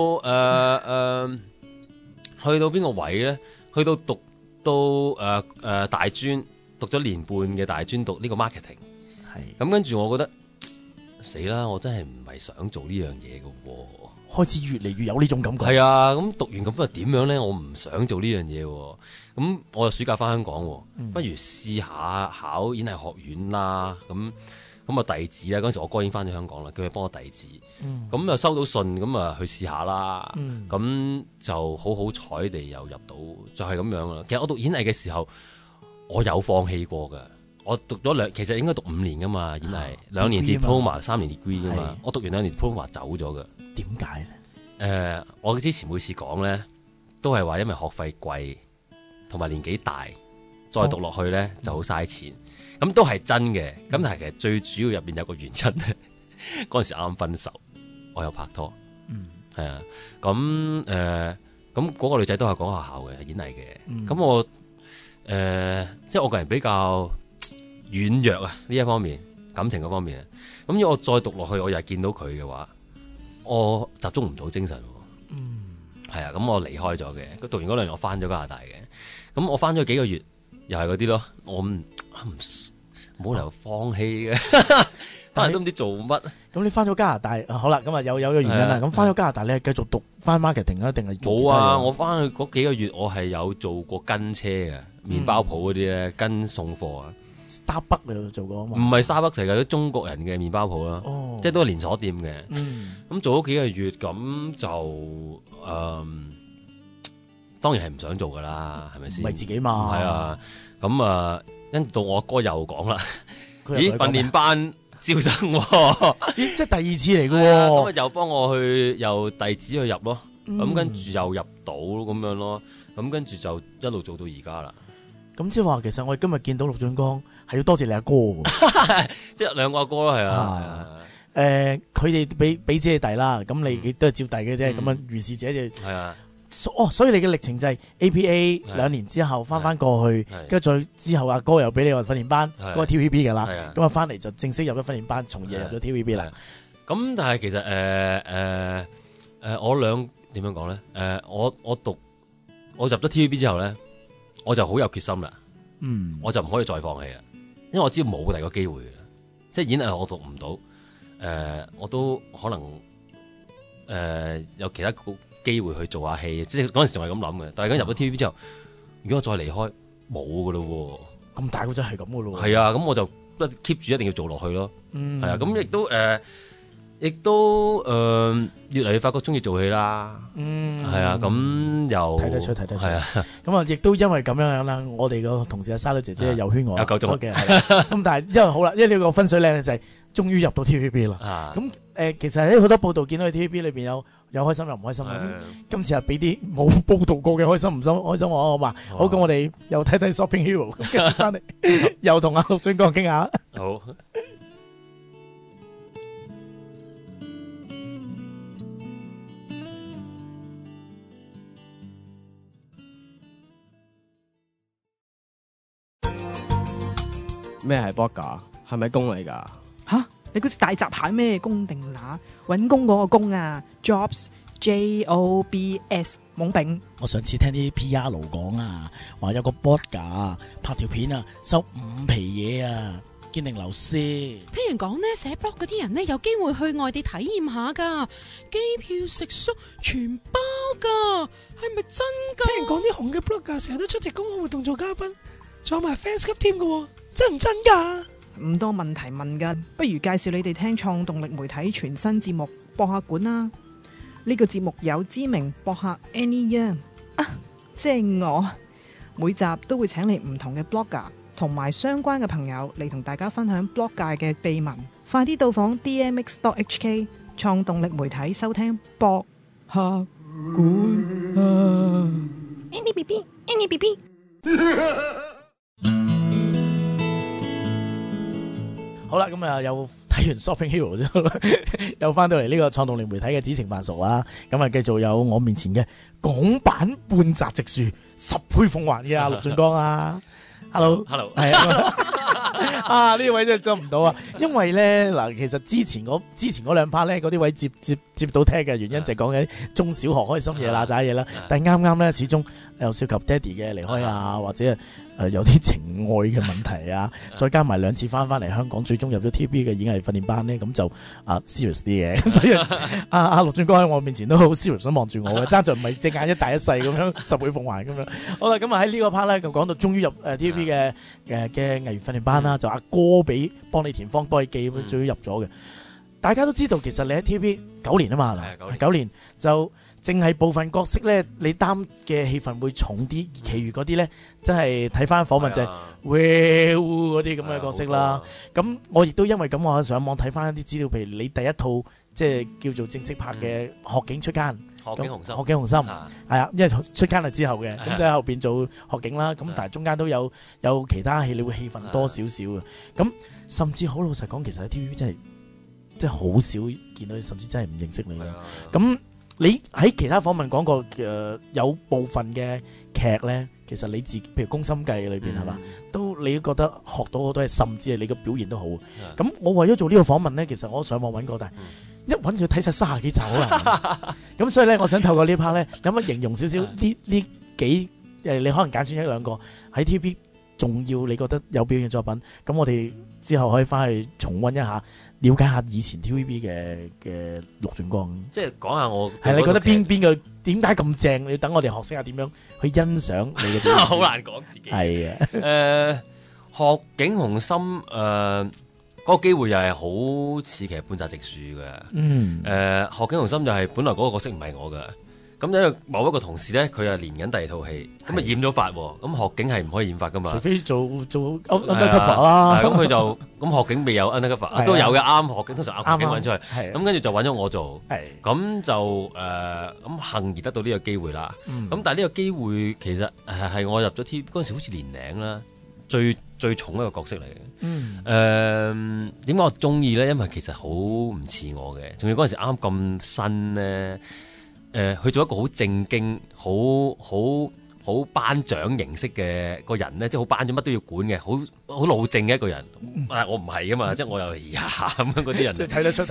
到邊個位咧？去到讀到大專，讀咗年半嘅大專，讀呢個 marketing。係咁跟住，我覺得死啦！我真係唔係想做呢樣嘢嘅喎。開始越嚟越有呢種感覺。係啊，咁讀完咁啊點樣咧？我唔想做呢樣嘢喎。咁我又暑假翻香港，不如試下考演藝學院啦。咁啊遞紙啦，嗰陣時我哥已經翻咗香港啦，叫佢幫我遞紙。咁又收到信，咁啊去試下啦。咁就好彩地又入到，就係咁樣啦。其實我讀演藝嘅時候，我有放棄過㗎。我讀咗其實應該讀5年噶嘛，演藝2年 diploma 3年 degree 噶嘛。我讀完2年 diploma 走咗㗎。點解咧？我之前每次講咧，都係話因為學費貴，同埋年紀大，再讀落去咧就好嘥錢。咁都係真嘅。咁但係其實最主要入邊有個原因咧，嗰陣時啱啱分手，我有拍拖。係啊。咁嗰個女仔都係講學校嘅演藝嘅。咁我即係我個人比較軟弱啊，呢一方面感情嗰方面。咁如果我再讀落去，我又係見到佢嘅話，我集中唔到精神。係啊，咁我離開咗嘅。讀完嗰2年，我翻咗加拿大嘅。咁我翻咗幾個月，又係嗰啲咯。我冇理由放棄嘅。 但係都唔知做乜。 咁你翻咗加拿大，好啦，咁啊有個原因啦。咁翻咗加拿大，你係繼續讀翻 marketing 啊，定係冇啊？我翻去嗰幾個月，我係有做過跟車嘅，麵包鋪嗰啲咧跟送貨啊。 Starbucks 你有做過啊嘛？ 唔係 Starbucks 嚟嘅，啲中國人嘅麵包鋪啦，即係都係連鎖店嘅。咁做咗幾個月，咁就當然係唔想做噶啦，係咪先？ 唔係自己嘛？ 係啊。咁啊，跟到我哥又講啦，咦，訓練班招生喎， 咦，即係第二次嚟嘅喎。 咁啊，又幫我去又弟子去入咯，咁跟住又入到咁樣咯，咁跟住就一路做到而家啦。 咁即係話，其實我哋今日見到陸俊光係要多謝你阿哥喎， 即係兩個阿哥咯，係啊。 佢哋俾姐弟啦，咁你亦都係照弟嘅啫。咁樣如是者就係啊。所以你嘅歷程就係 APA 2年之後翻過去，跟住再之後阿哥又俾你話訓練班，嗰個 TVB 嘅啦，咁啊翻嚟就正式入咗訓練班，從而入咗 TVB 啦。 咁但係其實我點樣講咧？我入咗 TVB 之後咧，我就好有決心啦。我就唔可以再放棄啦，因為我知道冇第二個機會嘅，即係演藝我讀唔到，我都可能有其他機會去做下戲，即係嗰陣時仲係咁諗嘅。但係而家入咗 TVB 之後，如果我再離開，冇噶咯喎。咁大個真係咁噶咯喎。係啊，咁我就 keep 住一定要做落去咯。係啊，咁亦都越嚟越發覺中意做戲啦。係啊，咁又睇得出。係啊， 咁啊，亦都因為咁樣啦，我哋個同事阿沙女姐姐又圈我， 有夠鐘嘅。咁但係因為好啦，因為呢個分水嶺就係終於入到 TVB 啦。咁其實喺好多報道見到喺 TVB 裏邊有開心又唔開心。今次係俾啲冇報道過嘅開心唔開心我嘛。好，咁我哋又睇睇 Shopping Hero， 跟住翻嚟又同阿陸俊光傾下。 好。 咩係 blogger？ 係咪工嚟噶？ 吓，你嗰時大閘蟹咩工定乸？搵工嗰個工啊 ，jobs jobs 懵丙。 我上次聽啲 PR 佬講啊，話有個 blogger拍條片啊，收5皮嘢啊，堅定流師。 聽人講呢，寫 blog 嗰啲人呢，有機會去外地體驗下噶，機票食宿全包噶，係咪真噶？ 聽人講啲紅嘅 blogger成日都出席公開活動做嘉賓，仲有埋 fans club 添噶，真唔真噶？ 唔多問題問噶，不如介紹你哋聽創動力媒體全新節目博客館啦。呢個節目有知名博客 Annie Young 啊，即係我，每集都會請嚟唔同嘅 blogger 同埋相關嘅朋友嚟同大家分享 blog 界嘅秘聞。快啲到訪 DMX.HK 創動力媒體收聽博客館啊 Annie BB Annie BB。 好啦，咁啊又睇完 Shopping Hero 之後，又翻到嚟呢個創動力媒體嘅知情辦熟啦。咁啊，繼續有我面前嘅港版半澤直樹10倍奉還嘅阿陸俊光啊 ，Hello， 係啊，呢位真係執唔到啊！因為咧嗱，其實之前嗰2 part 咧，嗰啲位接到聽嘅原因就係講緊中小學開心嘢啦、渣嘢啦。但係啱啱咧，始終又涉及爹哋嘅離開啊，或者有啲情愛嘅問題啊，再加埋2次翻嚟香港，最終入咗 TVB 嘅演藝訓練班咧，咁就serious 啲嘅。咁所以阿陸俊光喺我面前都好 serious 咁望住我嘅，爭在唔係隻眼一大一細咁樣10倍奉還咁樣。好啦，咁啊喺呢個 part 咧就講到終於入TVB 嘅藝員訓練班啦，就阿哥幫你填方幫你記咁，終於入咗嘅。大家都知道其實你喺 TVB 9年啊嘛，係咪？9年就淨係部分角色咧，你擔嘅戲份會重啲，其餘嗰啲咧真係睇翻訪問就係嗰啲咁嘅角色啦。咁我亦都因為咁，我上網睇翻一啲資料，譬如你第一套即係叫做正式拍嘅《學警出監》， 學警紅心， 學警紅心係啊，因為出監係之後嘅，咁就喺後邊做學警啦。咁但係中間都有其他戲，你會戲份多少少嘅。咁甚至好老實講，其實喺 TVB 真係好少見到，甚至真係唔認識你嘅。咁你喺其他訪問講過有部分嘅劇咧，其實你自己譬如《宮心計》裏邊係嘛，都你都覺得學到好多嘢，甚至係你嘅表現都好。咁我為咗做呢個訪問咧，其實我上網揾過，但係一揾佢睇晒30幾集好難。咁所以咧，我想透過呢 part 咧，有乜形容少少呢幾你可能揀選1-2個喺 TVB 重要，你覺得有表現作品，咁我哋之後可以翻去重溫一下，了解下以前 TVB 嘅陸俊光。 即係講下我係你覺得邊個點解咁正？你等我哋學識下點樣去欣賞你嘅表演。 好難講自己。係啊，學景雄心嗰個機會又係好似其實半澤直樹嘅。學景雄心就係本來嗰個角色唔係我嘅。咁因為某一個同事咧，佢又練緊第二套戲，咁啊染咗髮喎。咁學景係唔可以染髮噶嘛？ 除非做 undercover 啦。 咁佢就咁學景未有 undercover， 都有嘅啱學景，通常學景揾出去。咁跟住就揾咗我做。咁就咁幸而得到呢個機會啦。咁但係呢個機會其實係我入咗 TV 嗰陣時，好似年齡啦，最重一個角色嚟嘅。點解我中意咧？因為其實好唔似我嘅，仲要嗰陣時啱咁新咧。去做一個好正經、好班長形式嘅個人咧，即係好班長乜都要管嘅，好老正嘅一個人。我唔係噶嘛，即係我又咁樣嗰啲人。即係睇得出。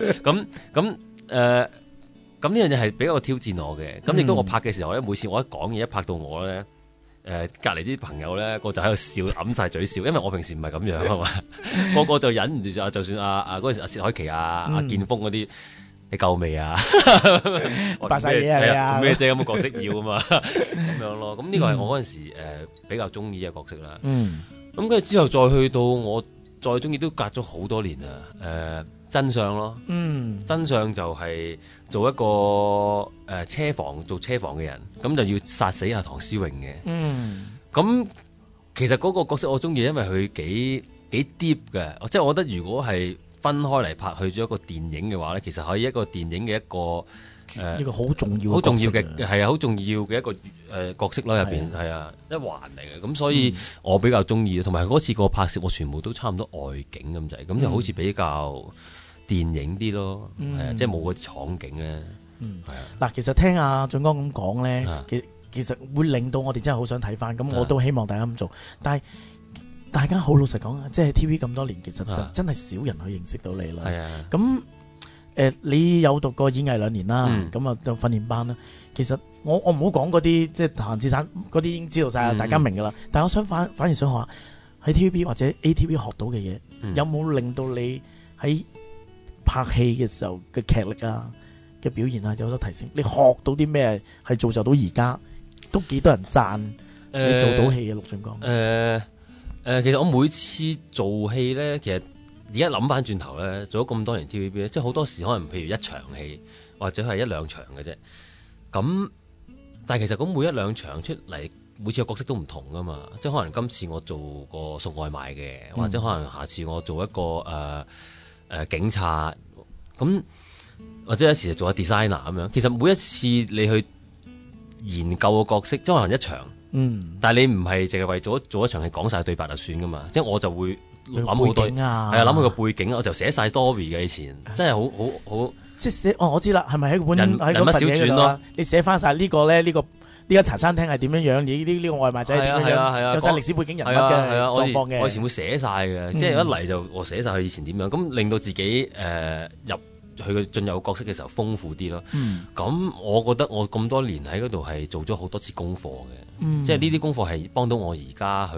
咁呢樣嘢係比較挑戰我嘅。咁亦都我拍嘅時候咧，每次我一講嘢一拍到我咧，隔離啲朋友咧，個就喺度笑，揞晒嘴笑，因為我平時唔係咁樣啊嘛。個就忍唔住就算嗰陣時薛凱琪阿建峰嗰啲。你夠未啊？ 扮晒嘢啊！ 咩啫咁嘅角色要啊嘛，咁樣咯。咁呢個係我嗰陣時比較中意嘅角色啦。咁跟住之後再去到我再中意都隔咗好多年啦。真相咯，真相就係做一個車房做車房嘅人，咁就要殺死阿唐詩詠嘅。咁其實嗰個角色我中意，因為佢幾 deep 嘅，即係我覺得如果係分開嚟拍去咗一個電影嘅話咧，其實可以一個電影嘅一個好重要嘅係啊，好重要嘅一個角色啦，入邊係啊一環嚟嘅。咁所以我比較中意，同埋嗰次個拍攝我全部都差唔多外景咁滯，咁就好似比較電影啲咯，係啊，即係冇個場景咧，係啊。 嗱，其實聽阿俊光咁講咧，其實會令到我哋真係好想睇翻，咁我都希望大家咁做，但係。大家好老實講啊，即係 TV 咁多年，其實就真係少人去認識到你啦。係啊，咁你有讀過演藝2年啦，咁啊就訓練班啦。其實我唔好講嗰啲即係閒資產嗰啲已經知道晒，大家明噶啦。但係我想反而想學下喺 TVB 或者 ATV 學到嘅嘢，有冇令到你喺拍戲嘅時候嘅劇力啊嘅表現啊有所提升？你學到啲咩係造就到而家都幾多人讚你做到戲嘅陸俊光？ 其實我每次做戲咧，其實而家諗翻轉頭咧，做咗咁多年 TVB 咧，即係好多時可能譬如一場戲或者係1-2場嘅啫。咁但係其實咁每1-2場出嚟，每次個角色都唔同噶嘛。即係可能今次我做個送外賣嘅，或者可能下次我做一個警察，咁或者有時就做下 designer 咁樣。其實每一次你去研究個角色，即係可能一場。但係你唔係淨係為做一場戲講晒對白就算噶嘛，即係我就會諗好多，係啊，諗佢個背景，我就寫晒 story 嘅以前，真係好， 即係寫我知啦，係咪喺本人物小傳咯？你寫翻晒呢個咧，呢間茶餐廳係點樣樣？呢個外賣仔係點樣樣？有晒歷史背景人物嘅狀況嘅。 我以前會寫晒嘅，即係一嚟就我寫晒佢以前點樣，咁令到自己入去嘅進入角色嘅時候豐富啲咯。咁我覺得我咁多年喺嗰度係做咗好多次功課嘅，即係呢啲功課係幫到我而家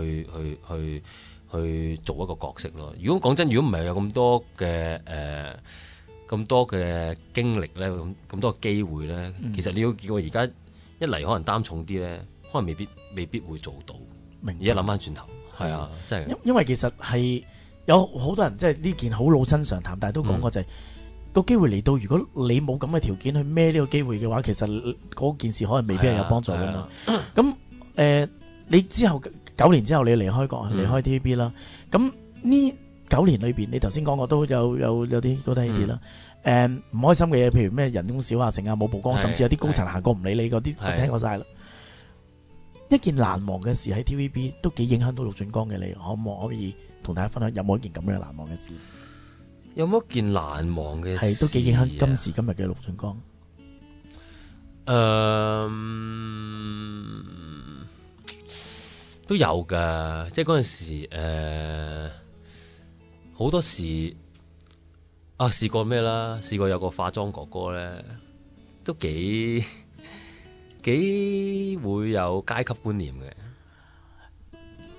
去做一個角色咯。如果講真，如果唔係有咁多嘅經歷咧，咁多嘅機會咧，其實你要叫我而家一嚟可能擔重啲咧，可能未必會做到。而家諗翻轉頭，係啊，真係。 因為其實係有好多人即係呢件好老生常談，但係都講過就係。個機會嚟到，如果你冇咁嘅條件去孭呢個機會嘅話，其實嗰件事可能未必係有幫助噶嘛。咁你之後9年之後你離開離開 TVB 啦。咁呢9年裏邊，你頭先講過都有啲覺得呢啲啦。唔開心嘅嘢，譬如咩人工少啊、成啊冇曝光，甚至有啲高層行過唔理你嗰啲，我聽過晒啦。一件難忘嘅事喺 TVB 都幾影響到陸俊光嘅，你可以同大家分享有冇一件咁樣難忘嘅事？ 有冇一件難忘嘅事？ 係都幾影響今時今日嘅陸俊光。 都有㗎，即係嗰陣時好多時試過咩啦？試過有個化妝哥哥咧，都幾會有階級觀念嘅。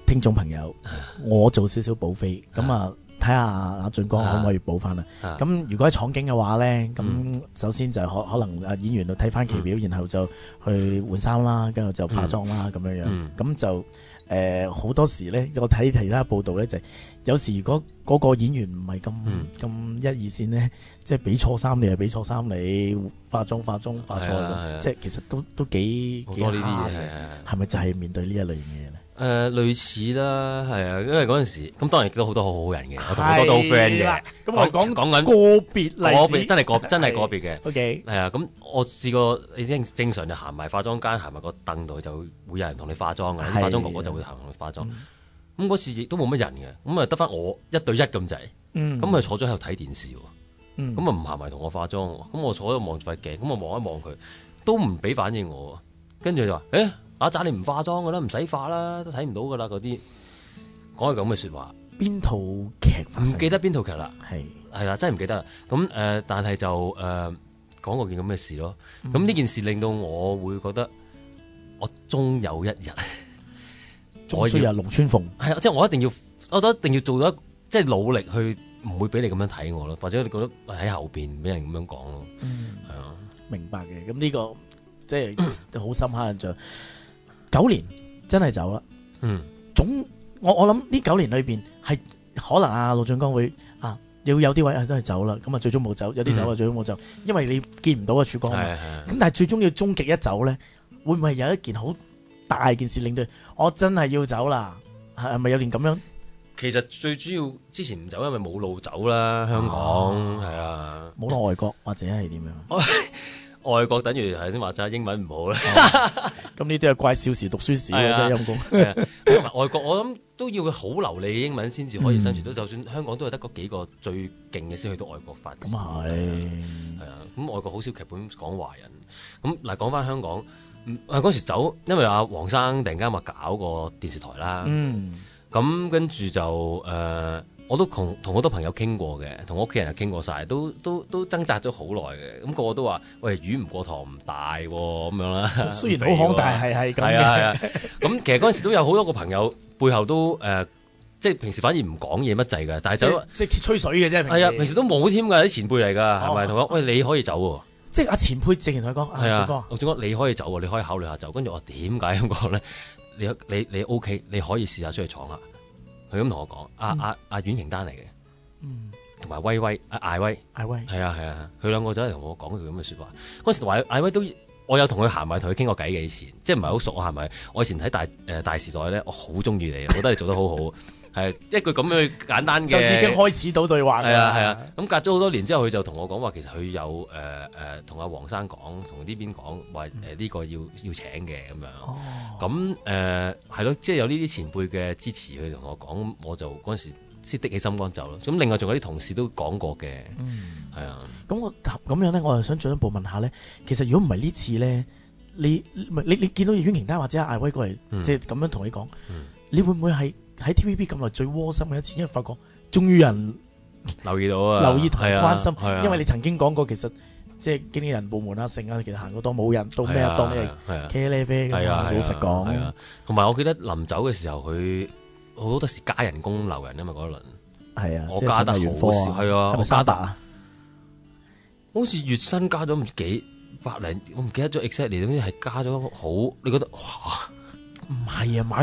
聽眾朋友，我做少少補飛，咁啊睇下阿俊哥可唔可以補翻啦。咁如果喺廠景嘅話咧，咁首先就可能演員度睇翻期表，然後就去換衫啦，跟住就化妝啦咁樣樣，咁就。好多時咧，我睇其他報道咧，就係有時如果嗰個演員唔係咁一二線咧，即係俾錯衫你又俾錯衫你，化妝化錯咁，即係其實都幾多呢啲嘢， 係咪就係面對呢一類型嘅嘢咧？ 類似啦，係啊，因為嗰陣時咁當然都好多好人嘅，我同好多都好 friend 嘅。咁我講緊個別例子，真係個別嘅。OK，係啊，咁我試過，你正常就行埋化妝間，行埋個凳度就會有人同你化妝嘅，化妝哥哥就會行同你化妝。咁嗰次亦都冇乜人嘅，咁啊得翻我1對1咁滯。咁佢坐咗喺度睇電視喎，咁啊唔行埋同我化妝喎，咁我坐喺度望住塊鏡，咁我望一望佢，都唔俾反應我，跟住就話阿仔你唔化妝噶啦，唔使化啦，都睇唔到噶啦嗰啲，講係咁嘅說話。邊套劇發生？唔記得邊套劇啦，係啦，真係唔記得啦。咁但係就講過件咁嘅事咯。咁呢件事令到我會覺得，我終有一日，終須有龍穿鳳。係啊，即係我一定要做到，即係努力去，唔會俾你咁樣睇我咯。或者你覺得喺後邊俾人咁樣講咯。係啊，明白嘅。咁呢個即係好深刻印象。9年真係走啦，我諗呢9年裏邊係可能陸俊江會要有啲位都係走啦，咁啊最終冇走，有啲走最終冇走，因為你見唔到個曙光嘛。咁但係最終要終極一走咧，會唔會有一件好大件事令到我真係要走啦？係咪有件咁樣？其實最主要之前唔走，因為冇路走啦，香港係啊，冇落外國或者係點樣？外國等於頭先話齋英文唔好啦，咁呢啲係怪少時讀書少嘅啫，陰公。外國我諗都要佢好流利嘅英文先至可以生存到，就算香港都係得嗰幾個最勁嘅先去到外國發展。咁係啊，咁外國好少劇本講華人。咁嗱，講翻香港，嗰時走，因為阿黃生突然間話搞個電視台啦，咁跟住就我都同好多朋友傾過嘅，同屋企人又傾過晒，都掙扎咗好耐嘅。咁個個都話：喂，魚唔過塘唔大喎，咁樣啦。雖然好大係咁嘅。係啊。咁其實嗰陣時都有好多個朋友背後都即係平時反而唔講嘢乜滯嘅，但係就即係吹水嘅啫。係啊，平時都冇添㗎，啲前輩嚟㗎，係咪？同我喂，你可以走喎。即係阿前輩直情同佢講：係啊，陸俊哥你可以走喎，你可以考慮下走。跟住我點解咁講咧？你 OK， 你可以試下出去闖下。佢咁同我講，阿阮瓊丹嚟嘅，同埋威威，艾威，係啊，佢兩個就係同我講佢咁嘅說話。嗰時同埋艾威都，我有同佢行埋，同佢傾過偈嘅以前，即係唔係好熟。我行埋，我以前睇大時代咧，我好中意你，我覺得你做得好好，係一句咁樣簡單嘅，就已經開始到對話。係啊，咁隔咗好多年之後，佢就同我講話，其實佢有同阿黃生講，同呢邊講話呢個要請嘅咁樣。咁係咯，即係有呢啲前輩嘅支持，佢同我講，我就嗰陣時先的起心肝走咯。咁另外仲有啲同事都講過嘅，係啊。咁我咁樣咧，我又想進一步問下咧，其實如果唔係呢次咧，你見到阮瓊丹或者阿艾威過嚟，即係咁樣同你講，你會唔會係喺 TVB 咁耐最窩心嘅一次？因為發覺終於有人留意到啊，留意同關心，因為你曾經講過其實。即係經理人部門啊，剩啊，其實行過當冇人，到咩當咩茄喱啡咁啊！老實講，同埋我記得臨走嘅時候，佢好多時加人工留人啊嘛，嗰一輪係啊，我加得好少，係啊，係咪沙達啊？好似月薪加咗唔知幾百零，我唔記得咗 exactly， 總之係加咗好。你覺得哇？唔係啊，買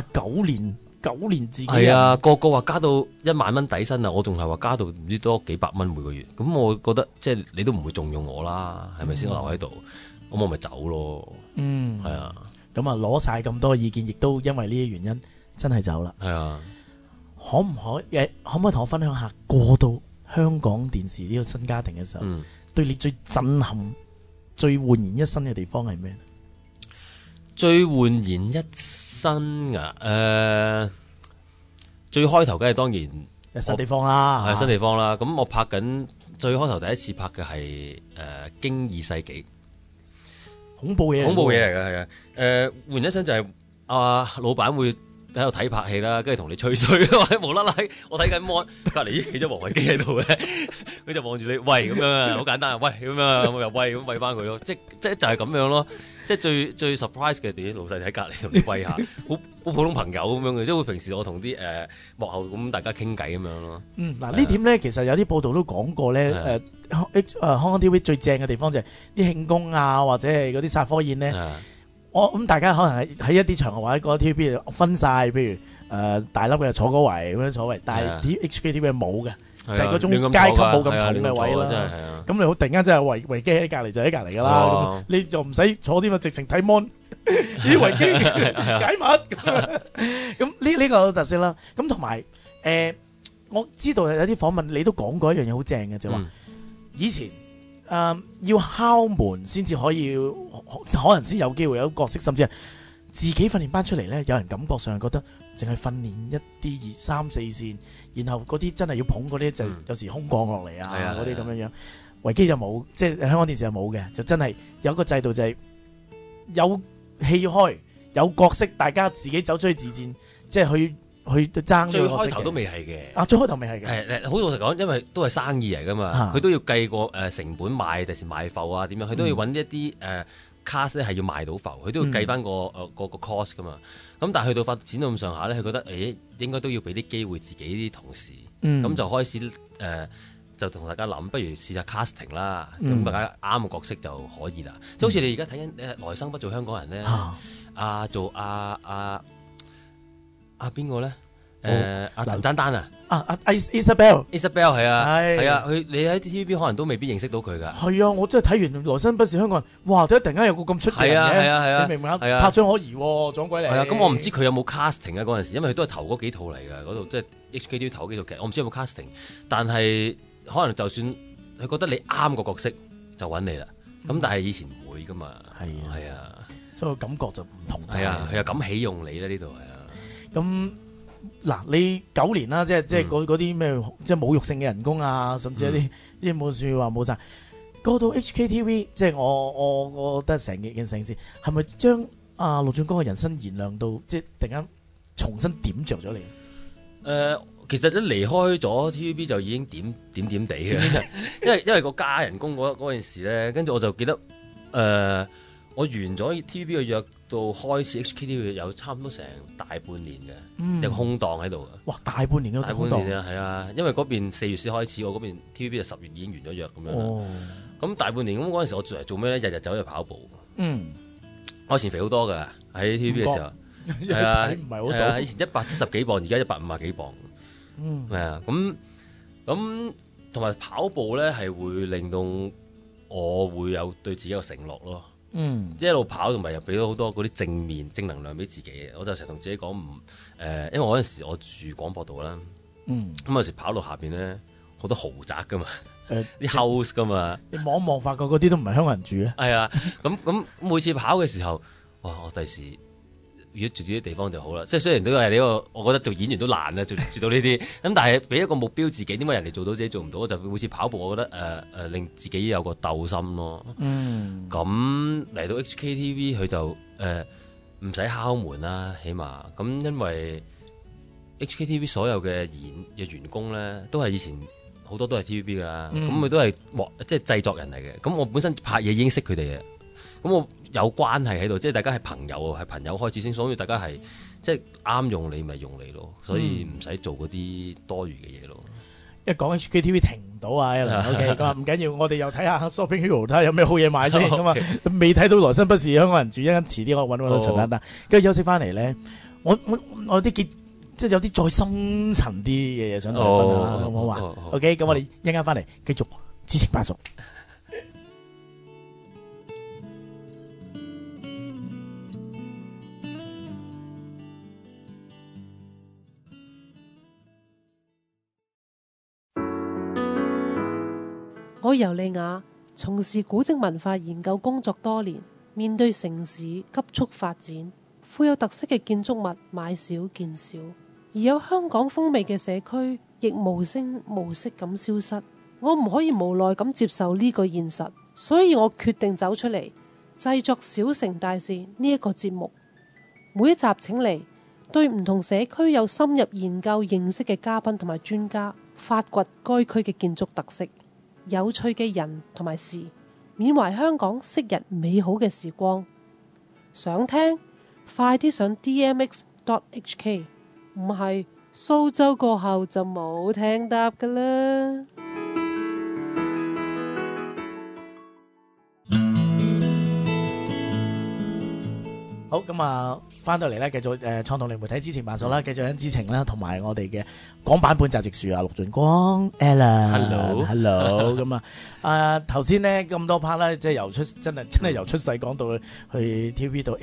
9年自己係啊，個話加到1萬蚊底薪啊，我仲係話加到唔知多幾百蚊每個月，咁我覺得即係你都唔會重用我啦，係咪先？我留喺度，咁我咪走咯。係啊，咁啊攞晒咁多意見，亦都因為呢啲原因真係走啦。係啊，可唔可以同我分享下過到香港電視呢個新家庭嘅時候，對你最震撼、最煥然一新嘅地方係咩？最煥然一新啊！最開頭梗係當然新地方啦，係新地方啦。咁我拍緊最開頭第一次拍嘅係經2世紀，恐怖嘢嚟嘅係啊。煥然一新就係老闆會突喺度睇拍戲啦，跟住同你吹水，或者無啦啦我睇緊 mon， 隔離企咗黃維基喺度嘅，佢就望住你喂咁樣啊，好簡單啊，喂咁樣啊，我又喂咁喂翻佢咯，即就係咁樣咯，即係最 surprise 嘅啲老細喺隔離同你喂下，好普通朋友咁樣嘅，即係會平時我同啲幕後咁大家傾偈咁樣咯。 嗱呢點咧其實有啲報道都講過咧，香港 TV 最正嘅地方就係啲慶功啊，或者係嗰啲殺科宴咧。我咁大家可能喺一啲場合或者嗰個 TVB 分晒，譬如大粒嘅坐嗰圍咁樣坐圍，但係 HKTV 冇嘅，就係嗰種階級冇咁重嘅位啦。咁你好突然間真係維基喺隔離就喺隔離㗎啦，你就唔使坐啲嘛，直情睇 mon 啲維基解密。咁呢個特色啦。咁同埋我知道有啲訪問你都講過一樣嘢好正嘅，就係話以前。要敲門先至可以，可能先有機會有角色，甚至係自己訓練班出嚟咧。有人感覺上覺得淨係訓練一啲2、3、4線，然後嗰啲真係要捧嗰啲就有時空降落嚟啊，嗰啲咁樣樣。維基就冇，即係香港電視就冇嘅，就真係有個制度就係有戲開，有角色，大家自己走出去自戰，即係去爭。 最開頭都未係嘅， 最開頭未係嘅。 係好老實講，因為都係生意嚟噶嘛，佢都要計個成本賣，第時賣埠啊點樣，佢都要揾一啲cast 咧係要賣到埠，佢都要計翻個 cost 噶嘛。咁但係去到發展到咁上下咧，佢覺得應該都要俾啲機會自己啲同事，咁就開始就同大家諗，不如試下 casting 啦，咁大家啱嘅角色就可以啦。即係好似你而家睇緊來生不做香港人咧，做邊個咧？陳丹丹 Isabel 係啊，你喺 TVB 可能都未必認識到佢噶。 係啊，我真係睇完來生不是香港人，哇！點解突然間有個咁出嘅人嘅？ 係你明唔明啊？拍張可怡，撞鬼嚟。 係啊，咁我唔知佢有冇 casting 啊嗰陣時，因為佢都係頭嗰幾套嚟嘅嗰度，即係 HKTV 頭幾套劇，我唔知有冇 casting。但係可能就算佢覺得你啱個角色就揾你啦。咁但係以前唔會噶嘛。係啊， 所以感覺就唔同。 係啊，佢又敢起用你咧呢度係啊。 咁嗱，你9年啦，即係嗰啲咩，即係侮辱性嘅人工啊，甚至一啲即係冇算話冇晒。過到 HKTV，即係我覺得成件事係咪將陸俊光嘅人生燃亮到，即係突然間重新點着咗你？ 其實一離開咗 TVB 就已經點地嘅，因為個加人工嗰件事咧，跟住我就記得我完咗 TVB 嘅約到開始 HKTV 有差唔多成大半年嘅，有空檔喺度嘅。哇！大半年啊，係啊，因為嗰邊4月先開始，我嗰邊 TVB 就10月已經完咗約咁樣。咁大半年咁嗰陣時，我做咩咧？日日走去跑步。我以前肥好多㗎，喺 TVB 嘅時候。係啊，唔係好多。以前170幾磅，而家150幾磅。係啊，咁同埋跑步咧，係會令到我會有對自己有承諾咯。一路跑同埋又俾咗好多嗰啲正面正能量俾自己嘅，我就成日同自己講因為我嗰陣時我住廣播道啦，咁有時跑到下邊咧好多豪宅噶嘛，啲 house 噶嘛， 你望一望發覺嗰啲都唔係香港人住嘅。係啊，咁每次跑嘅時候，哇！我第時如果住呢啲地方就好啦，即係雖然都係呢個，我覺得做演員都難啊，住到呢啲，咁但係俾一個目標自己，點解人哋做到自己做唔到？我就每次跑步，我覺得令自己有個鬥心咯。咁嚟到 HKTV 佢就唔使敲門啦，起碼咁，因為 HKTV 所有嘅員工咧，都係以前好多都係 TVB 噶啦，咁佢都係即係製作人嚟嘅。咁我本身拍嘢已經識佢哋嘅，咁我有關係喺度，即係大家係朋友，係朋友開始先，所以大家係即係啱用你咪用你咯，所以唔使做嗰啲多餘嘅嘢咯。 一講 HKTV 停唔到啊 ，Alan，OK，咁唔緊要，我哋又睇下 Shopping Hero 睇下有咩好嘢買先咁啊。未睇到來生不是香港人住，一陣遲啲我揾到陳丹丹，跟住休息翻嚟咧，我啲即係有啲再深層啲嘅嘢想同你分享，好唔好啊 ？OK，咁我哋一陣間翻嚟繼續知情八叔。 我尤利亞從事古蹟文化研究工作多年，面對城市急速發展，富有特色嘅建築物買少見少，而有香港風味嘅社區亦無聲無息咁消失。我唔可以無奈咁接受呢個現實，所以我決定走出嚟製作小城大事呢一個節目。每一集請嚟對唔同社區有深入研究認識嘅嘉賓同埋專家，發掘該區嘅建築特色、有趣嘅人同埋事，緬懷香港昔日美好嘅時光。想聽？快啲上 dmx.hk， 唔係蘇州過後就冇聽答㗎啦。 好，咁啊，翻到嚟咧，繼續創動力媒體之前萬數啦，繼續欣之情啦，同埋我哋嘅港版本澤直樹啊，陸俊光 Alan，Hello，咁啊，頭先咧咁多 part 咧，即係由出真係由出世講到去 TV 到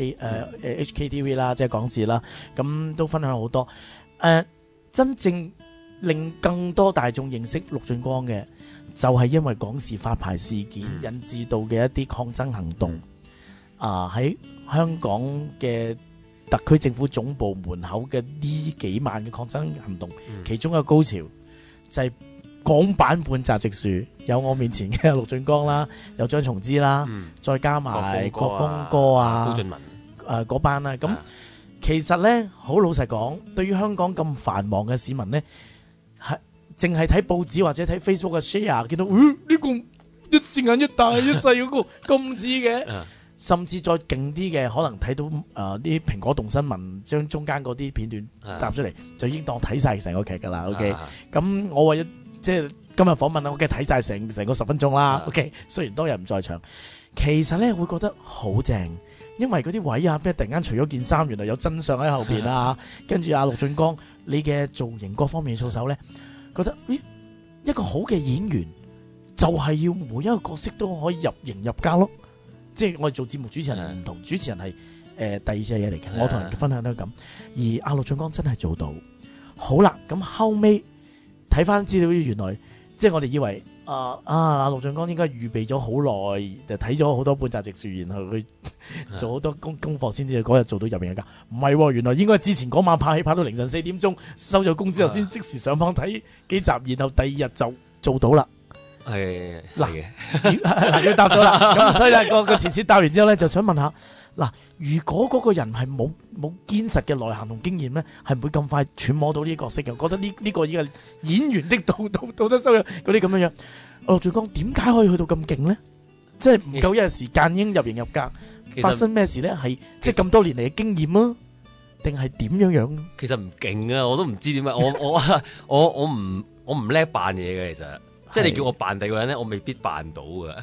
HKTV 啦，即係港視啦，咁都分享好多。真正令更多大眾認識陸俊光嘅，就係因為港視發牌事件引致到嘅一啲抗爭行動。喺香港嘅特區政府總部門口嘅呢幾晚嘅抗爭行動，其中一個高潮就係港版本澤直樹，有我面前嘅陸俊光啦，有張松之啦，再加埋國峰哥啊， 高俊文嗰班啦。咁其實呢，好老實講，對於香港咁繁忙嘅市民呢，係淨係睇報紙或者睇 Facebook 嘅 share， 見到呢個一隻眼一大一細嗰個咁似嘅。甚至再勁啲嘅，可能睇到啲蘋果動新聞將中間嗰啲片段搭出嚟，就已經當睇晒成個劇㗎啦。OK，咁我為咗即係今日訪問啦，我梗係睇晒成個10分鐘啦。OK，雖然當日唔在場，其實咧會覺得好正，因為嗰啲位啊，咩突然間除咗件衫，原來有真相喺後邊啊，跟住阿陸俊光你嘅造型各方面操守咧，覺得一個好嘅演員就係要每一個角色都可以入型入格咯。即係我哋做節目主持人唔同，主持人係第二隻嘢嚟嘅。我同人嘅分享都係咁，而阿陸俊光真係做到好啦。咁後尾睇翻資料，原來即係我哋以為阿陸俊光應該預備咗好耐，就睇咗好多本澤直樹，然後去做好多功課先至嗰日做到入型㗎。唔係，原來應該之前嗰晚拍戲拍到凌晨4點鐘，收咗工之後先即時上網睇幾集，然後第二日就做到啦。 係嗱，要答咗啦。咁所以咧個前次答完之後咧，就想問下嗱，如果嗰個人係冇堅實嘅內涵同經驗咧，係唔會咁快揣摩到呢個角色嘅。我覺得呢個依個演員的道德修養嗰啲咁樣樣，陸俊光點解可以去到咁勁咧？即係唔夠一日時間已經入型入格，發生咩事咧？係即係咁多年嚟嘅經驗啊，定係點樣樣？ 其實唔勁啊，我都唔知點解。我唔叻扮嘢嘅，其實。即係你叫我扮第二個人咧，我未必扮到嘅。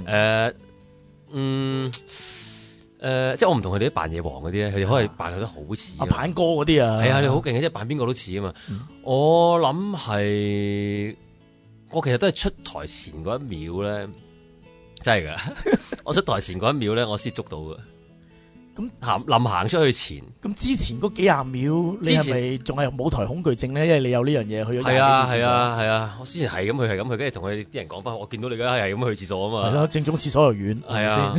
即係我唔同佢哋啲扮嘢王嗰啲咧，佢哋可以扮得好似阿鵬哥嗰啲啊， 係啊，你好勁嘅，即係扮邊個都似啊嘛。我諗係我其實都係出台前嗰一秒咧，真係噶。我出台前嗰一秒咧，我先捉到嘅。咁臨行出去前， 咁之前嗰幾廿秒，你係咪仲係舞台恐懼症咧？因為你有呢樣嘢去咗。 係啊！我之前係咁去，跟住同佢哋啲人講翻，我見到你而家係咁去廁所啊嘛。 係咯，正宗廁所又遠。 係啊。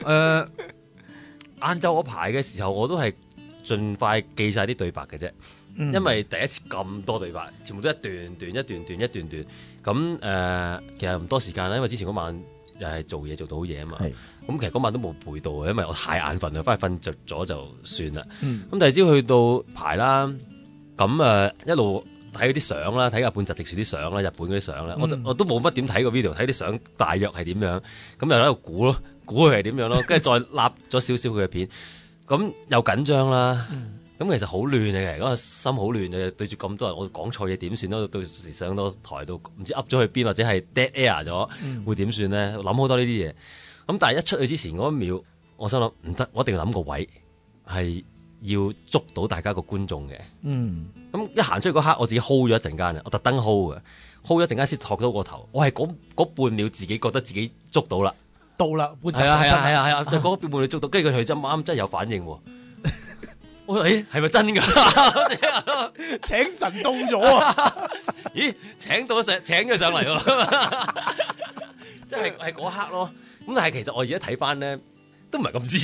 晏晝我排嘅時候，我都係盡快記晒啲對白嘅啫，因為第一次咁多對白，全部都一段段。咁其實唔多時間啦，因為之前嗰晚又係做嘢做到好夜啊嘛。咁其實嗰晚都冇背到嘅，因為我太眼瞓啦，翻去瞓着咗就算啦。咁第二朝去到排啦，咁一路睇嗰啲相啦，睇下本澤直樹啲相啦，日本嗰啲相啦，我都冇乜點睇過 video， 睇啲相大約係點樣，咁又喺度估咯，估佢係點樣咯，跟住再立咗少少佢嘅片，咁又緊張啦。咁其實好亂嘅，嗰個心好亂嘅，對住咁多人，我講錯嘢點算咯？到時上到台度唔知噏咗去邊，或者係 dead air 咗，會點算咧？諗好多呢啲嘢。咁但係一出去之前嗰一秒，我心諗唔得，我一定要諗個位係要捉到大家個觀眾嘅。咁一行出去嗰刻，我自己 hold 咗一陣間，我特登 hold 咗一陣間先托到個頭。我係嗰半秒自己覺得自己捉到啦， 到啦， 係啊，就嗰半秒捉到，跟住佢真啱真係有反應喎。我話係咪真㗎？ 請神到咗啊！ 咦，請咗上嚟喎，即係嗰刻咯。咁但係其實我而家睇翻咧，都唔係咁似。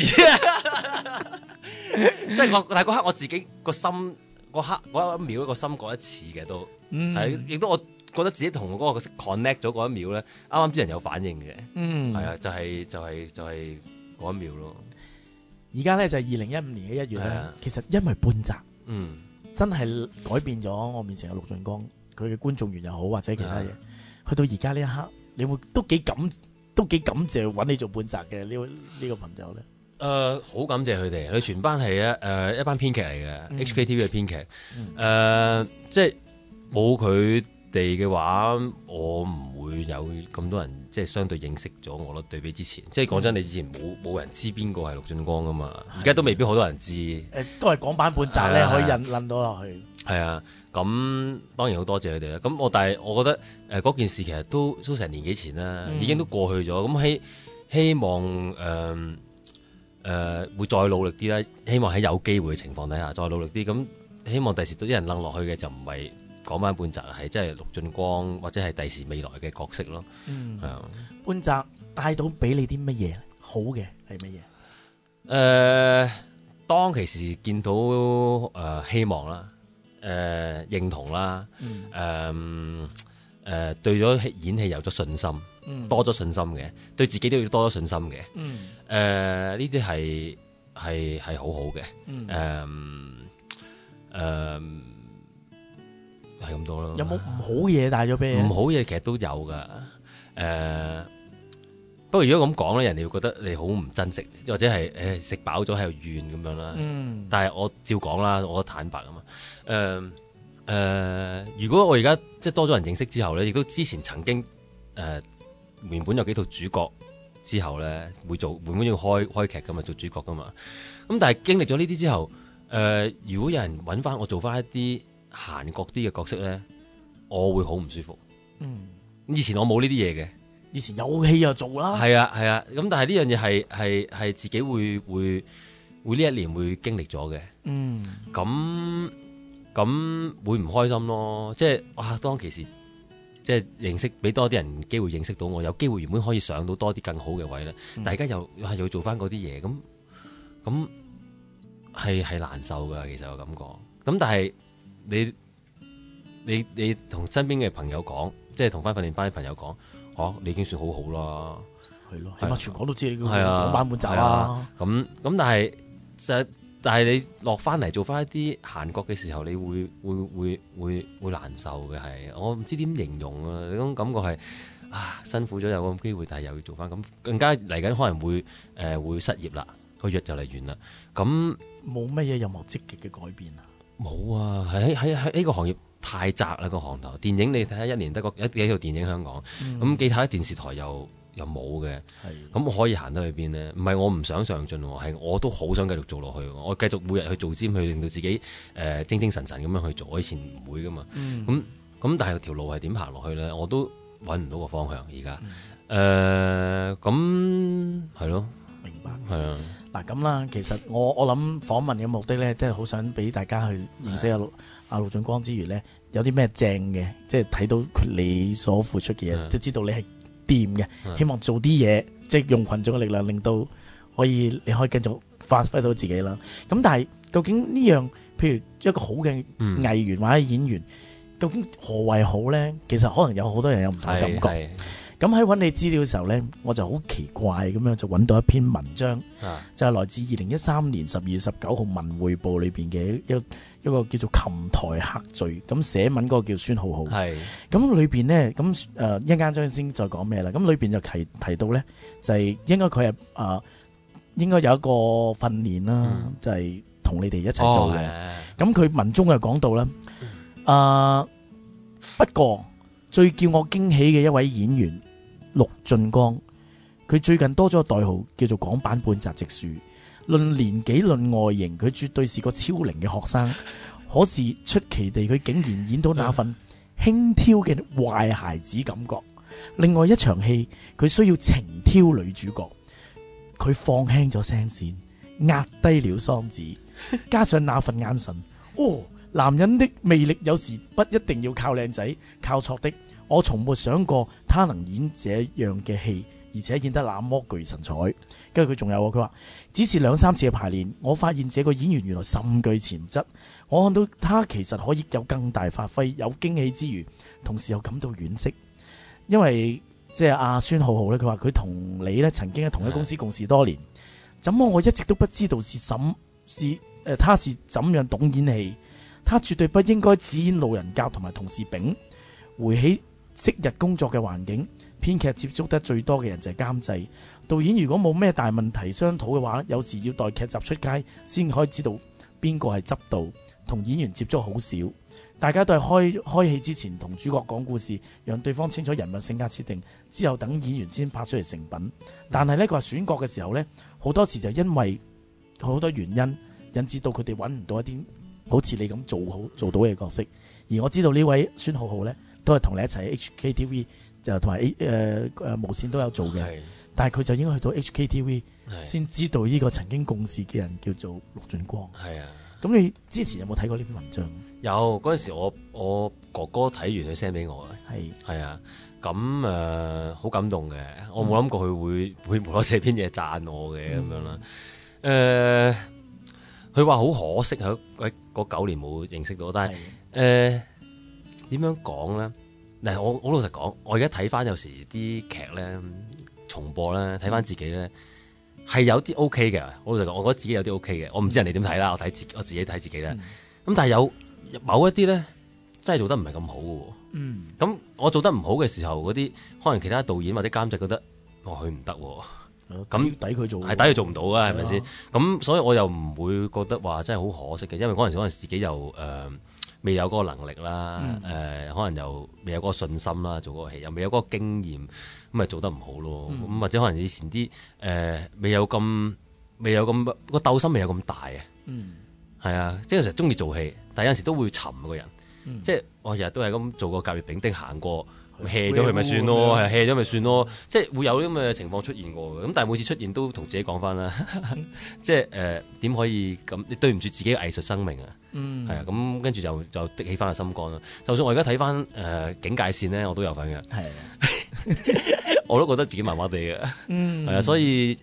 即係但係嗰刻我自己個心嗰刻嗰一秒個心過一次嘅都係，亦都我覺得自己同嗰個 connect 咗嗰一秒咧，啱啱啲人有反應嘅。係啊，就係嗰一秒咯。 而家咧就係2015年嘅1月咧，其實因為半澤真係改變咗我面前嘅陸俊光，佢嘅觀眾緣又好或者其他嘢，去到而家呢一刻，你會都幾感謝揾你做半澤嘅呢個朋友咧。 好感謝佢哋，佢全班係一班編劇嚟嘅，HKTV 嘅編劇。即係冇佢哋嘅話，我唔會有咁多人即係相對認識咗我咯。對比之前，即係講真，你之前冇人知邊個係陸俊光噶嘛，而家都未必好多人知。 都係港版半澤咧，可以引到落去。係啊，咁當然好多謝佢哋啦。咁但係我覺得嗰件事其實都成年幾前啦，已經都過去咗。咁希望會再努力啲啦，希望喺有機會嘅情況底下再努力啲。咁希望第時都啲人掕落去嘅就唔係港版半澤，係即係陸俊光或者係第時未來嘅角色咯。係啊， 半澤帶到俾你啲乜嘢好嘅係乜嘢？ 當其時見到希望啦，認同啦，對咗演戲有咗信心，多咗信心嘅，對自己都要多咗信心嘅。呢啲係好好嘅。係咁多咯。有冇唔好嘢帶咗俾你？唔好嘢其實都有噶。不過如果咁講咧，人哋會覺得你好唔珍惜，或者係食飽咗喺度怨咁樣啦。但係我照講啦，我坦白啊嘛。如果我而家即係多咗人認識之後咧，亦都之前曾經原本有幾套主角之後咧，原本要開劇噶嘛，做主角噶嘛。咁但係經歷咗呢啲之後，如果有人揾翻我做翻一啲閒角啲嘅角色咧，我會好唔舒服。以前我冇呢啲嘢嘅， 以前有戲就做啦。 係啊。咁但係呢樣嘢係自己會呢一年會經歷咗嘅。咁會唔開心咯？即係哇，當其時即係認識，俾多啲人機會認識到我，有機會原本可以上到多啲更好嘅位咧。大家又要做翻嗰啲嘢，咁係難受噶。其實我感覺。咁但係你同身邊嘅朋友講，即係同翻訓練班啲朋友講，你已經算好好啦。 係咯，起碼全港都知你港版半澤啦。 咁但係你落翻嚟做翻一啲閒角嘅時候，你會難受嘅。係我唔知點形容啊！嗰種感覺係辛苦咗有個機會，但係又要做翻，咁更加嚟緊可能會失業啦，個約就嚟完啦。咁冇乜嘢任何積極嘅改變啊？ 冇啊！喺呢個行業太窄啦，個行頭。電影你睇下，一年得幾套電影香港，咁幾睇電視台又冇嘅，咁我可以行得去邊呢？唔係我唔想上進，係我都好想繼續做落去。我繼續每日去做尖，去令到自己精精神神咁樣去做。我以前唔會噶嘛，咁但係條路係點行落去咧？我都揾唔到個方向而家。咁係咯， 明白。 係啊， 嗱咁啦，其實我諗訪問嘅目的咧，即係好想俾大家去認識阿陸俊光之餘咧，有啲咩正嘅，即係睇到你所付出嘅嘢，即係知道你係掂嘅，希望做啲嘢，即係用群眾嘅力量，令到你可以繼續發揮到自己啦。咁但係究竟呢樣，譬如一個好嘅藝員或者演員，究竟何為好咧？其實可能有好多人有唔同嘅感覺。咁喺揾你資料嘅時候咧，我就好奇怪咁樣就揾到一篇文章，就係來自2013年12月19號《文匯報》裏邊嘅一個叫做《琴台客序》，咁寫文嗰個叫孫浩浩。咁裏邊咧，咁一陣間張先再講咩啦。咁裏邊就提到咧，就係應該佢係應該有一個訓練啦，就係同你哋一齊做嘅。咁佢文中就講到啦，不過最叫我驚喜嘅一位演員陸俊光，佢最近多咗個代號叫做港版半澤直樹。論年紀論外形，佢絕對是個超齡嘅學生。可是出奇地，佢竟然演到那份輕佻嘅壞孩子感覺。另外一場戲，佢需要情挑女主角，佢放輕咗聲線，壓低了嗓子，加上那份眼神，男人的魅力有時不一定要靠靚仔，靠錯的。我從沒想過他能演這樣嘅戲，而且演得那麼具神采。跟住佢仲有佢話，只是2-3次嘅排練，我發現這個演員原來甚具潛質。我看到他其實可以有更大發揮，有驚喜之餘，同時又感到惋惜。因為即係阿孫浩浩咧，佢話佢同你咧曾經喺同一公司共事多年，怎麼我一直都不知道是他是怎樣懂演戲，他絕對不應該只演路人甲同埋同事丙。回起昔日工作嘅環境，編劇接觸得最多嘅人就係監製。導演如果冇咩大問題商討嘅話，有時要待劇集出街先可以知道邊個係執導，同演員接觸好少。大家都係開戲之前同主角講故事，讓對方清楚人物性格設定，之後等演員先拍出嚟成品。但係呢，佢話選角嘅時候呢，好多時就因為好多原因引致到佢哋揾唔到一啲好似你咁做到嘅角色。而我知道呢位孫浩浩呢，都係同你一齊 HKTV 就同埋無線都有做嘅，但係佢就應該去到 HKTV 先知道呢個曾經共事嘅人叫做陸俊光。係啊，咁你之前有冇睇過呢篇文章？ 有，嗰陣時我哥哥睇完佢 send 俾我嘅，係啊，咁好感動嘅，我冇諗過佢會無啦啦寫篇嘢讚我嘅咁樣啦。佢話好可惜喺嗰9年冇認識到，但係點樣講咧？嗱，我好老實講，我而家睇翻有時啲劇咧重播咧，睇翻自己咧係有啲 OK 嘅。我老實講，我覺得自己有啲 OK 嘅。我唔知人哋點睇啦，我自己睇自己咧。咁但係有某一啲咧真係做得唔係咁好嘅。咁我做得唔好嘅時候，嗰啲可能其他導演或者監製覺得佢唔得，咁抵佢做， 係抵佢做唔到啊，係咪先？咁所以我又唔會覺得話真係好可惜嘅，因為嗰陣時可能自己又未有嗰個能力啦，可能又未有嗰個信心啦，做嗰個戲又未有嗰個經驗，咁咪做得唔好咯。咁或者可能以前啲未有咁個鬥心未有咁大啊。係啊，即係成日中意做戲，但係有陣時都會沉個人。即係我日日都係咁做個甲乙丙丁行過。hea 咗佢咪算咯，係 hea 咗咪算咯，即係會有啲咁嘅情況出現過嘅。咁但係每次出現都同自己講翻啦，即係點可以咁？你對唔住自己嘅藝術生命啊，係啊，咁跟住就滴起翻個心肝啦。就算我而家睇翻警戒線咧，我都有份嘅，係，我都覺得自己麻麻地嘅，係啊，所以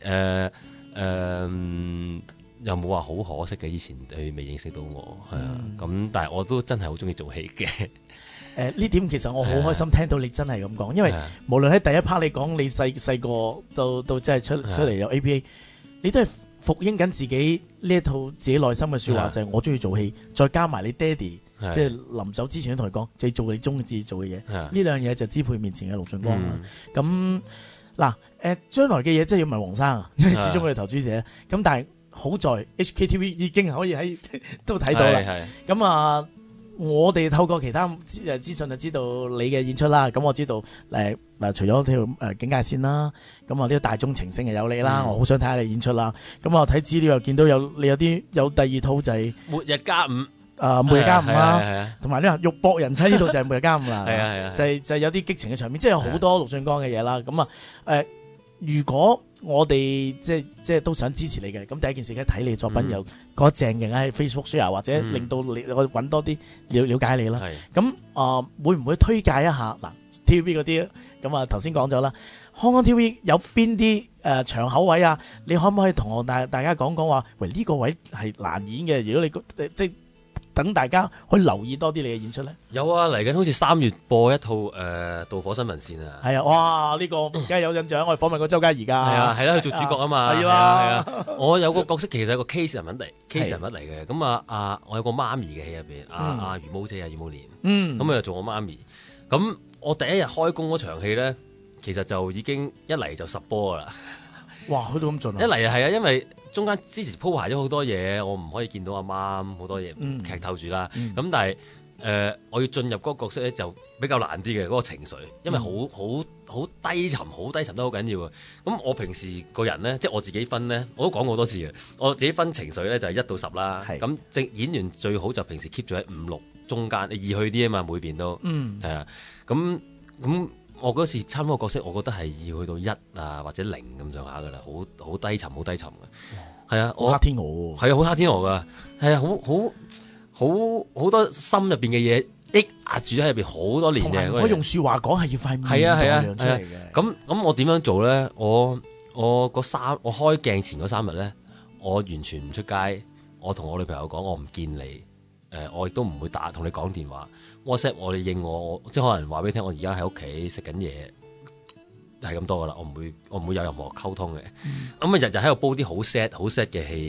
又冇話好可惜嘅。以前佢未認識到我，係啊，咁但係我都真係好中意做戲嘅。 呢點其實我好開心聽到你真係咁講，因為無論喺第一 part 你講你細個到真係出嚟有 APA， 你都係服膺緊自己呢一套自己內心嘅說話，就係我中意做戲，再加埋你爹哋即係臨走之前都同佢講，就做你中意自己做嘅嘢，呢兩樣嘢就支配面前嘅陸俊光啦。咁嗱將來嘅嘢真係要問黃生啊，因為始終佢係投資者。咁但係好在 HKTV 已經可以喺都睇到啦。咁我哋透過其他資訊就知道你嘅演出啦。咁我知道除咗條警戒線啦，咁呢個大眾情聖係有你啦。我好想睇下你演出啦。咁我睇資料又見到你有第二套就係末日加五， 末日加五啦，同埋呢肉搏人妻呢度就係末日加五啦。 係就係有啲激情嘅場面，即係有好多陸俊光嘅嘢啦。咁如果我哋即係都想支持你嘅，咁第一件事梗係睇你作品有嗰正嘅喺 Facebook share 或者令到你我揾多啲了解你啦。咁會唔會推介一下嗱 TVB 嗰啲？咁頭先講咗啦，香港 TV 有邊啲場口位啊？你可唔可以同我大家講講話？喂，呢個位係難演嘅，如果你即係等大家可以留意多啲你嘅演出咧。 有啊，嚟緊好似3月播一套導火新聞線啊。 係啊，哇！呢個梗係有印象，我哋訪問過周家怡㗎。係啊，係啦，佢做主角啊嘛。係啊，我有個角色其實係個 case 人物嚟嘅。咁我有個媽咪嘅戲入邊，阿余毛姐啊，余毛蓮。咁佢就做我媽咪。咁我第一日開工嗰場戲咧，其實就已經一嚟就10波㗎啦。 哇！去到咁盡啊！ 一嚟係啊，因為中間之前鋪排咗好多嘢，我唔可以見到阿媽，好多嘢劇透住啦。咁但係我要進入嗰個角色咧，就比較難啲嘅嗰個情緒，因為好低沉，好低沉得好緊要啊。咁我平時個人咧，即係我自己分咧，我都講過好多次嘅。我自己分情緒咧就係1到10啦。咁演員最好就平時 keep 住喺5、6中間，易去啲啊嘛，每邊都係啊。咁我嗰次參嗰個角色，我覺得係要去到1或者0咁上下噶啦，好低沉，好低沉嘅。係啊， 好黑天鵝， 係啊，好黑天鵝噶，係啊，好多心入邊嘅嘢抑壓住喺入邊好多年嘅。 我用說話講係要塊面度出嚟嘅。 咁我點樣做咧？我開鏡前嗰3日咧，我完全唔出街。我同我女朋友講，我唔見你。我亦都唔會同你講電話。WhatsApp 我哋應我，即係可能話俾你聽，我而家喺屋企食緊嘢，係咁多噶啦。我唔會有任何溝通嘅。咁日日喺度煲啲好 sad 嘅戲，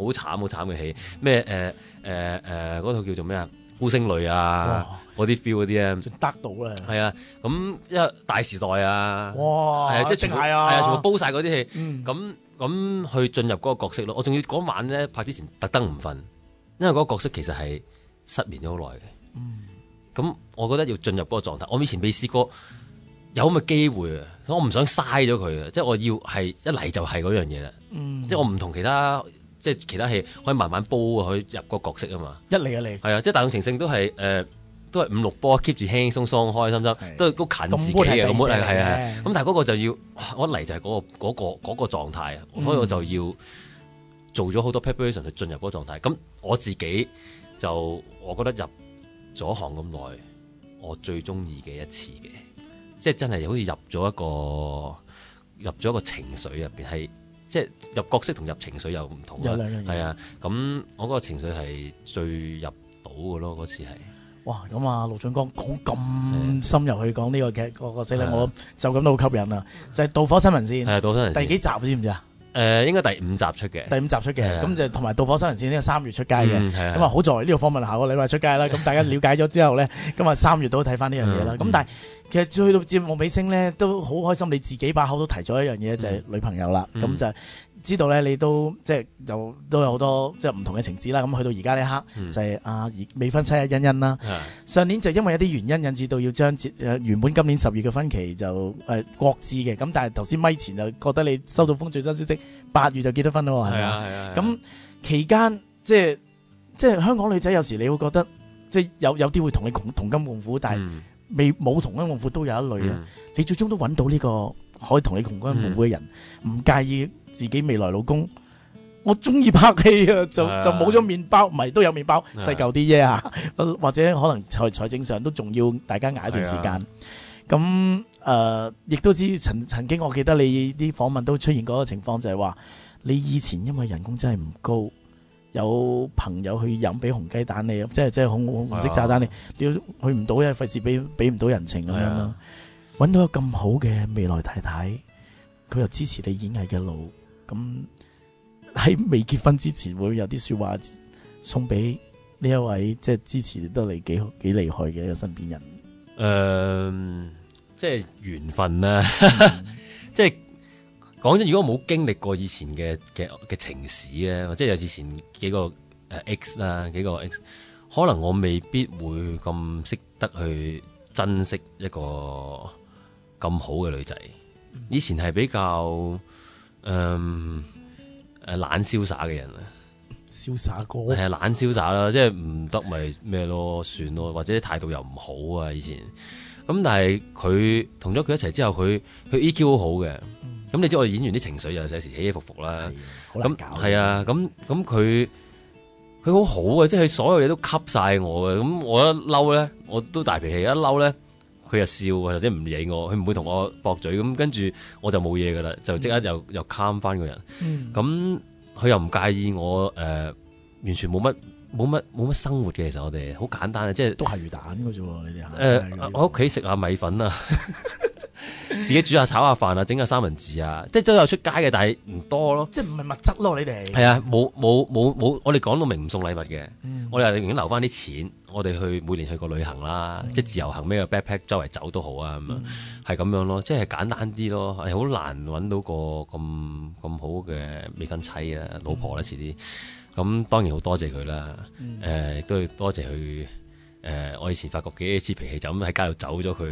好慘嘅戲，咩嗰套叫做咩啊？孤星淚啊，嗰啲 feel 嗰啲咧， 得到啦。 係啊，咁因為大時代啊， 哇， 係啊，即係全部係啊，全部煲晒嗰啲戲，咁去進入嗰個角色咯。我仲要嗰晚咧拍之前特登唔瞓，因為嗰個角色其實係失眠咗好耐嘅。咁我覺得要進入嗰個狀態，我以前未試過有咁嘅機會啊，我唔想嘥咗佢啊，即係我要係一嚟就係嗰樣嘢啦。即係我唔同其他。即係其他戲可以慢慢煲啊，可以入個角色啊嘛。 一嚟係啊，即係大眾情聖都係都係5-6波 keep 住輕輕鬆鬆開心心，都近自己嘅咁係啊。咁但係嗰個就要我一嚟就係嗰個狀態啊，所以我就要做咗好多 preparation 去進入嗰個狀態。咁我自己就我覺得入咗行咁耐，我最中意嘅一次嘅，即係真係好似入咗一個情緒入邊係。即係入角色同入情緒又唔同啦，係啊，咁我嗰個情緒係最入到嘅咯，嗰次係。 哇，咁啊，陸俊光講咁深入去講呢個劇個角色咧，我就感到好吸引啦。就係《盜火新聞線》， 係《盜火新聞線》 第幾集知唔知啊？ 應該第5集出嘅。第5集出嘅， 咁就同埋《盜火新聞線》呢個3月出街嘅。咁啊，好在呢個訪問下個禮拜出街啦。咁大家了解咗之後咧，咁啊3月都睇翻呢樣嘢啦。咁但係其實去到節目尾聲咧，都好開心。你自己把口都提咗一樣嘢，就係女朋友啦。咁就知道咧，你都即係都有好多即係唔同嘅情史啦。咁去到而家呢刻，就係未婚妻欣欣啦。上年就因為一啲原因引致到要將原本今年10月嘅婚期就擱置嘅。咁但係頭先咪前就覺得你收到封最新消息，8月就結得婚咯，係嘛？咁期間即係香港女仔有時你會覺得即係有啲會同你同甘共苦，但係冇同甘共苦都有一類啊。你最終都揾到呢個可以同你同甘共苦嘅人，唔介意自己未來老公，我中意拍戲啊，就冇咗麵包，唔係都有麵包，細嚿啲啫嚇，或者可能財政上都仲要大家捱一段時間。咁亦都知曾經我記得你啲訪問都出現嗰個情況，就係話你以前因為人工真係唔高，有朋友去飲俾紅雞蛋你，即係紅色炸彈你要去唔到，因為費事俾唔到人情咁樣啦。揾到一個咁好嘅未來太太，佢又支持你演藝嘅路。咁喺未結婚之前，會有啲說話送俾呢一位即係支持得你幾厲害嘅一個身邊人。 即係緣分啦。即係講真，如果冇經歷過以前嘅情史咧，或者有以前幾個X 啦，幾個 X， 可能我未必會咁識得去珍惜一個咁好嘅女仔。以前係比較懶瀟灑嘅人啊， 瀟灑哥係啊，懶瀟灑啦，即係唔得咪咩咯，算咯，或者態度又唔好啊，以前咁。但係佢同咗佢一齊之後，佢 EQ 好好嘅，咁你知我哋演員啲情緒又有時起起伏伏啦，咁係啊，咁佢好好嘅，即係佢所有嘢都吸晒我嘅，咁我一嬲咧，我都大脾氣，一嬲咧。佢又笑或者唔理我，佢唔會同我駁嘴，咁跟住我就冇嘢噶啦，就即刻又 calm 翻個人。咁佢又唔介意我完全冇乜生活嘅，其實我哋好簡單嘅，即係都係魚蛋嘅啫喎，你哋我屋企食下米粉啊，自己煮下炒下飯啊，整下三文治啊，即係都有出街嘅，但係唔多咯。 即係唔係物質咯，你哋係啊，冇，我哋講到明唔送禮物嘅，我哋寧願留翻啲錢，我哋每年去個旅行啦，即係自由行咩個 backpack 周圍走都好啊，咁啊，係咁樣咯，即係簡單啲咯，係好難揾到個咁好嘅未婚妻啊，老婆啦，遲啲。咁當然好多謝佢啦，都要多謝佢。我以前發覺幾次脾氣就咁喺街度走咗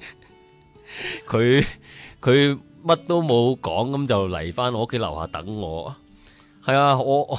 佢，佢乜都冇講，咁就嚟翻我屋企樓下等我。係啊，我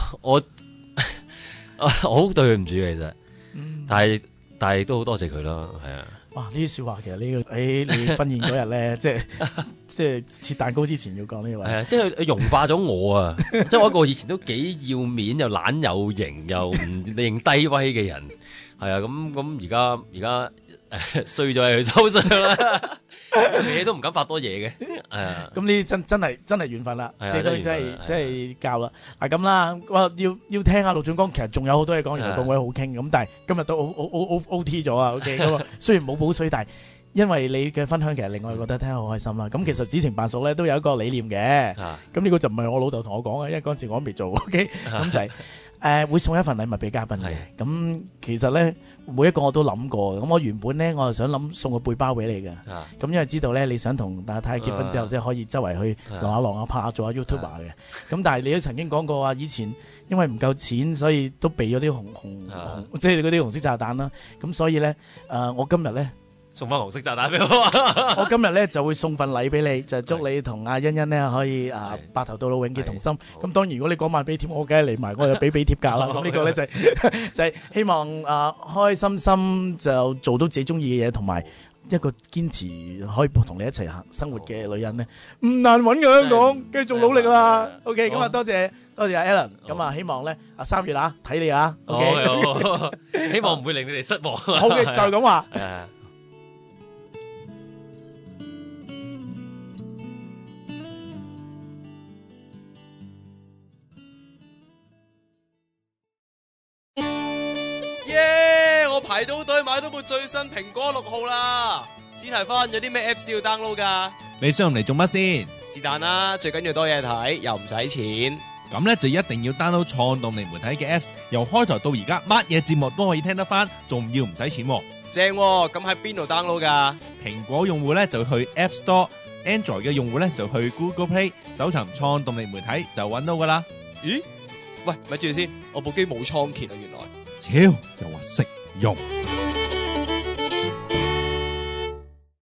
好對佢唔住嘅，其實，但係都好多謝佢啦，係啊。 哇！呢啲說話其實你婚宴嗰日咧，即係切蛋糕之前要講呢位， 係啊，即係佢融化咗我啊！即係我一個以前都幾要面又懶又型又唔認低威嘅人，係啊，咁而家衰咗喺佢手上啦，嘢都唔敢發多嘢嘅，係啊。咁呢啲真係緣分啦，即係真係教啦。嗱咁啦，要聽下陸俊光，其實仲有好多嘢講，原來咁鬼好傾咁，但係今日都 OT 咗啊。OK，咁雖然冇補水，但係因為你嘅分享其實令我覺得聽得好開心啦。咁其實子情扮熟咧都有一個理念嘅。咁呢個就唔係我老豆同我講嘅，因為嗰陣時我都未做。OK， 咁就係會送一份禮物俾嘉賓嘅。咁其實咧每一個我都諗過。咁我原本咧我係想諗送個背包俾你嘅。咁因為知道咧你想同太太結婚之後即係可以周圍去浪下拍下做下 YouTuber 嘅。咁但係你都曾經講過話以前因為唔夠錢，所以都備咗啲紅即係嗰啲紅色炸彈啦。咁所以咧我今日咧送翻紅色炸彈俾我。 我今日咧就會送份禮俾你，就祝你同阿欣欣咧可以白頭到老，永結同心。咁當然如果你嗰晚俾貼，我梗係嚟埋，我就俾貼價啦。咁呢個咧就係希望開心心就做到自己中意嘅嘢，同埋一個堅持可以同你一齊行生活嘅女人咧，唔難揾嘅香港，繼續努力啦。OK， 咁多謝阿 Alan， 咁希望咧3月睇你啊。 OK， 希望唔會令你哋失望。 好嘅，就係咁話。 我排到隊買到部最新蘋果6號啦！史提芬有啲咩 Apps 要 download 㗎？ 你想用嚟做乜先？ 是但啦，最緊要多嘢睇，又唔使錢。 咁咧就一定要 download 創動力媒體嘅 Apps， 由開台到而家乜嘢節目都可以聽得翻，仲要唔使錢喎。 正喎，咁喺邊度 download 㗎？ 蘋果用戶咧就去 App Store，Android 嘅用戶咧就去 Google Play 搜尋創動力媒體就揾到㗎啦。 咦？喂，咪住先，我部機冇倉頡啊，原來。 超又話識用。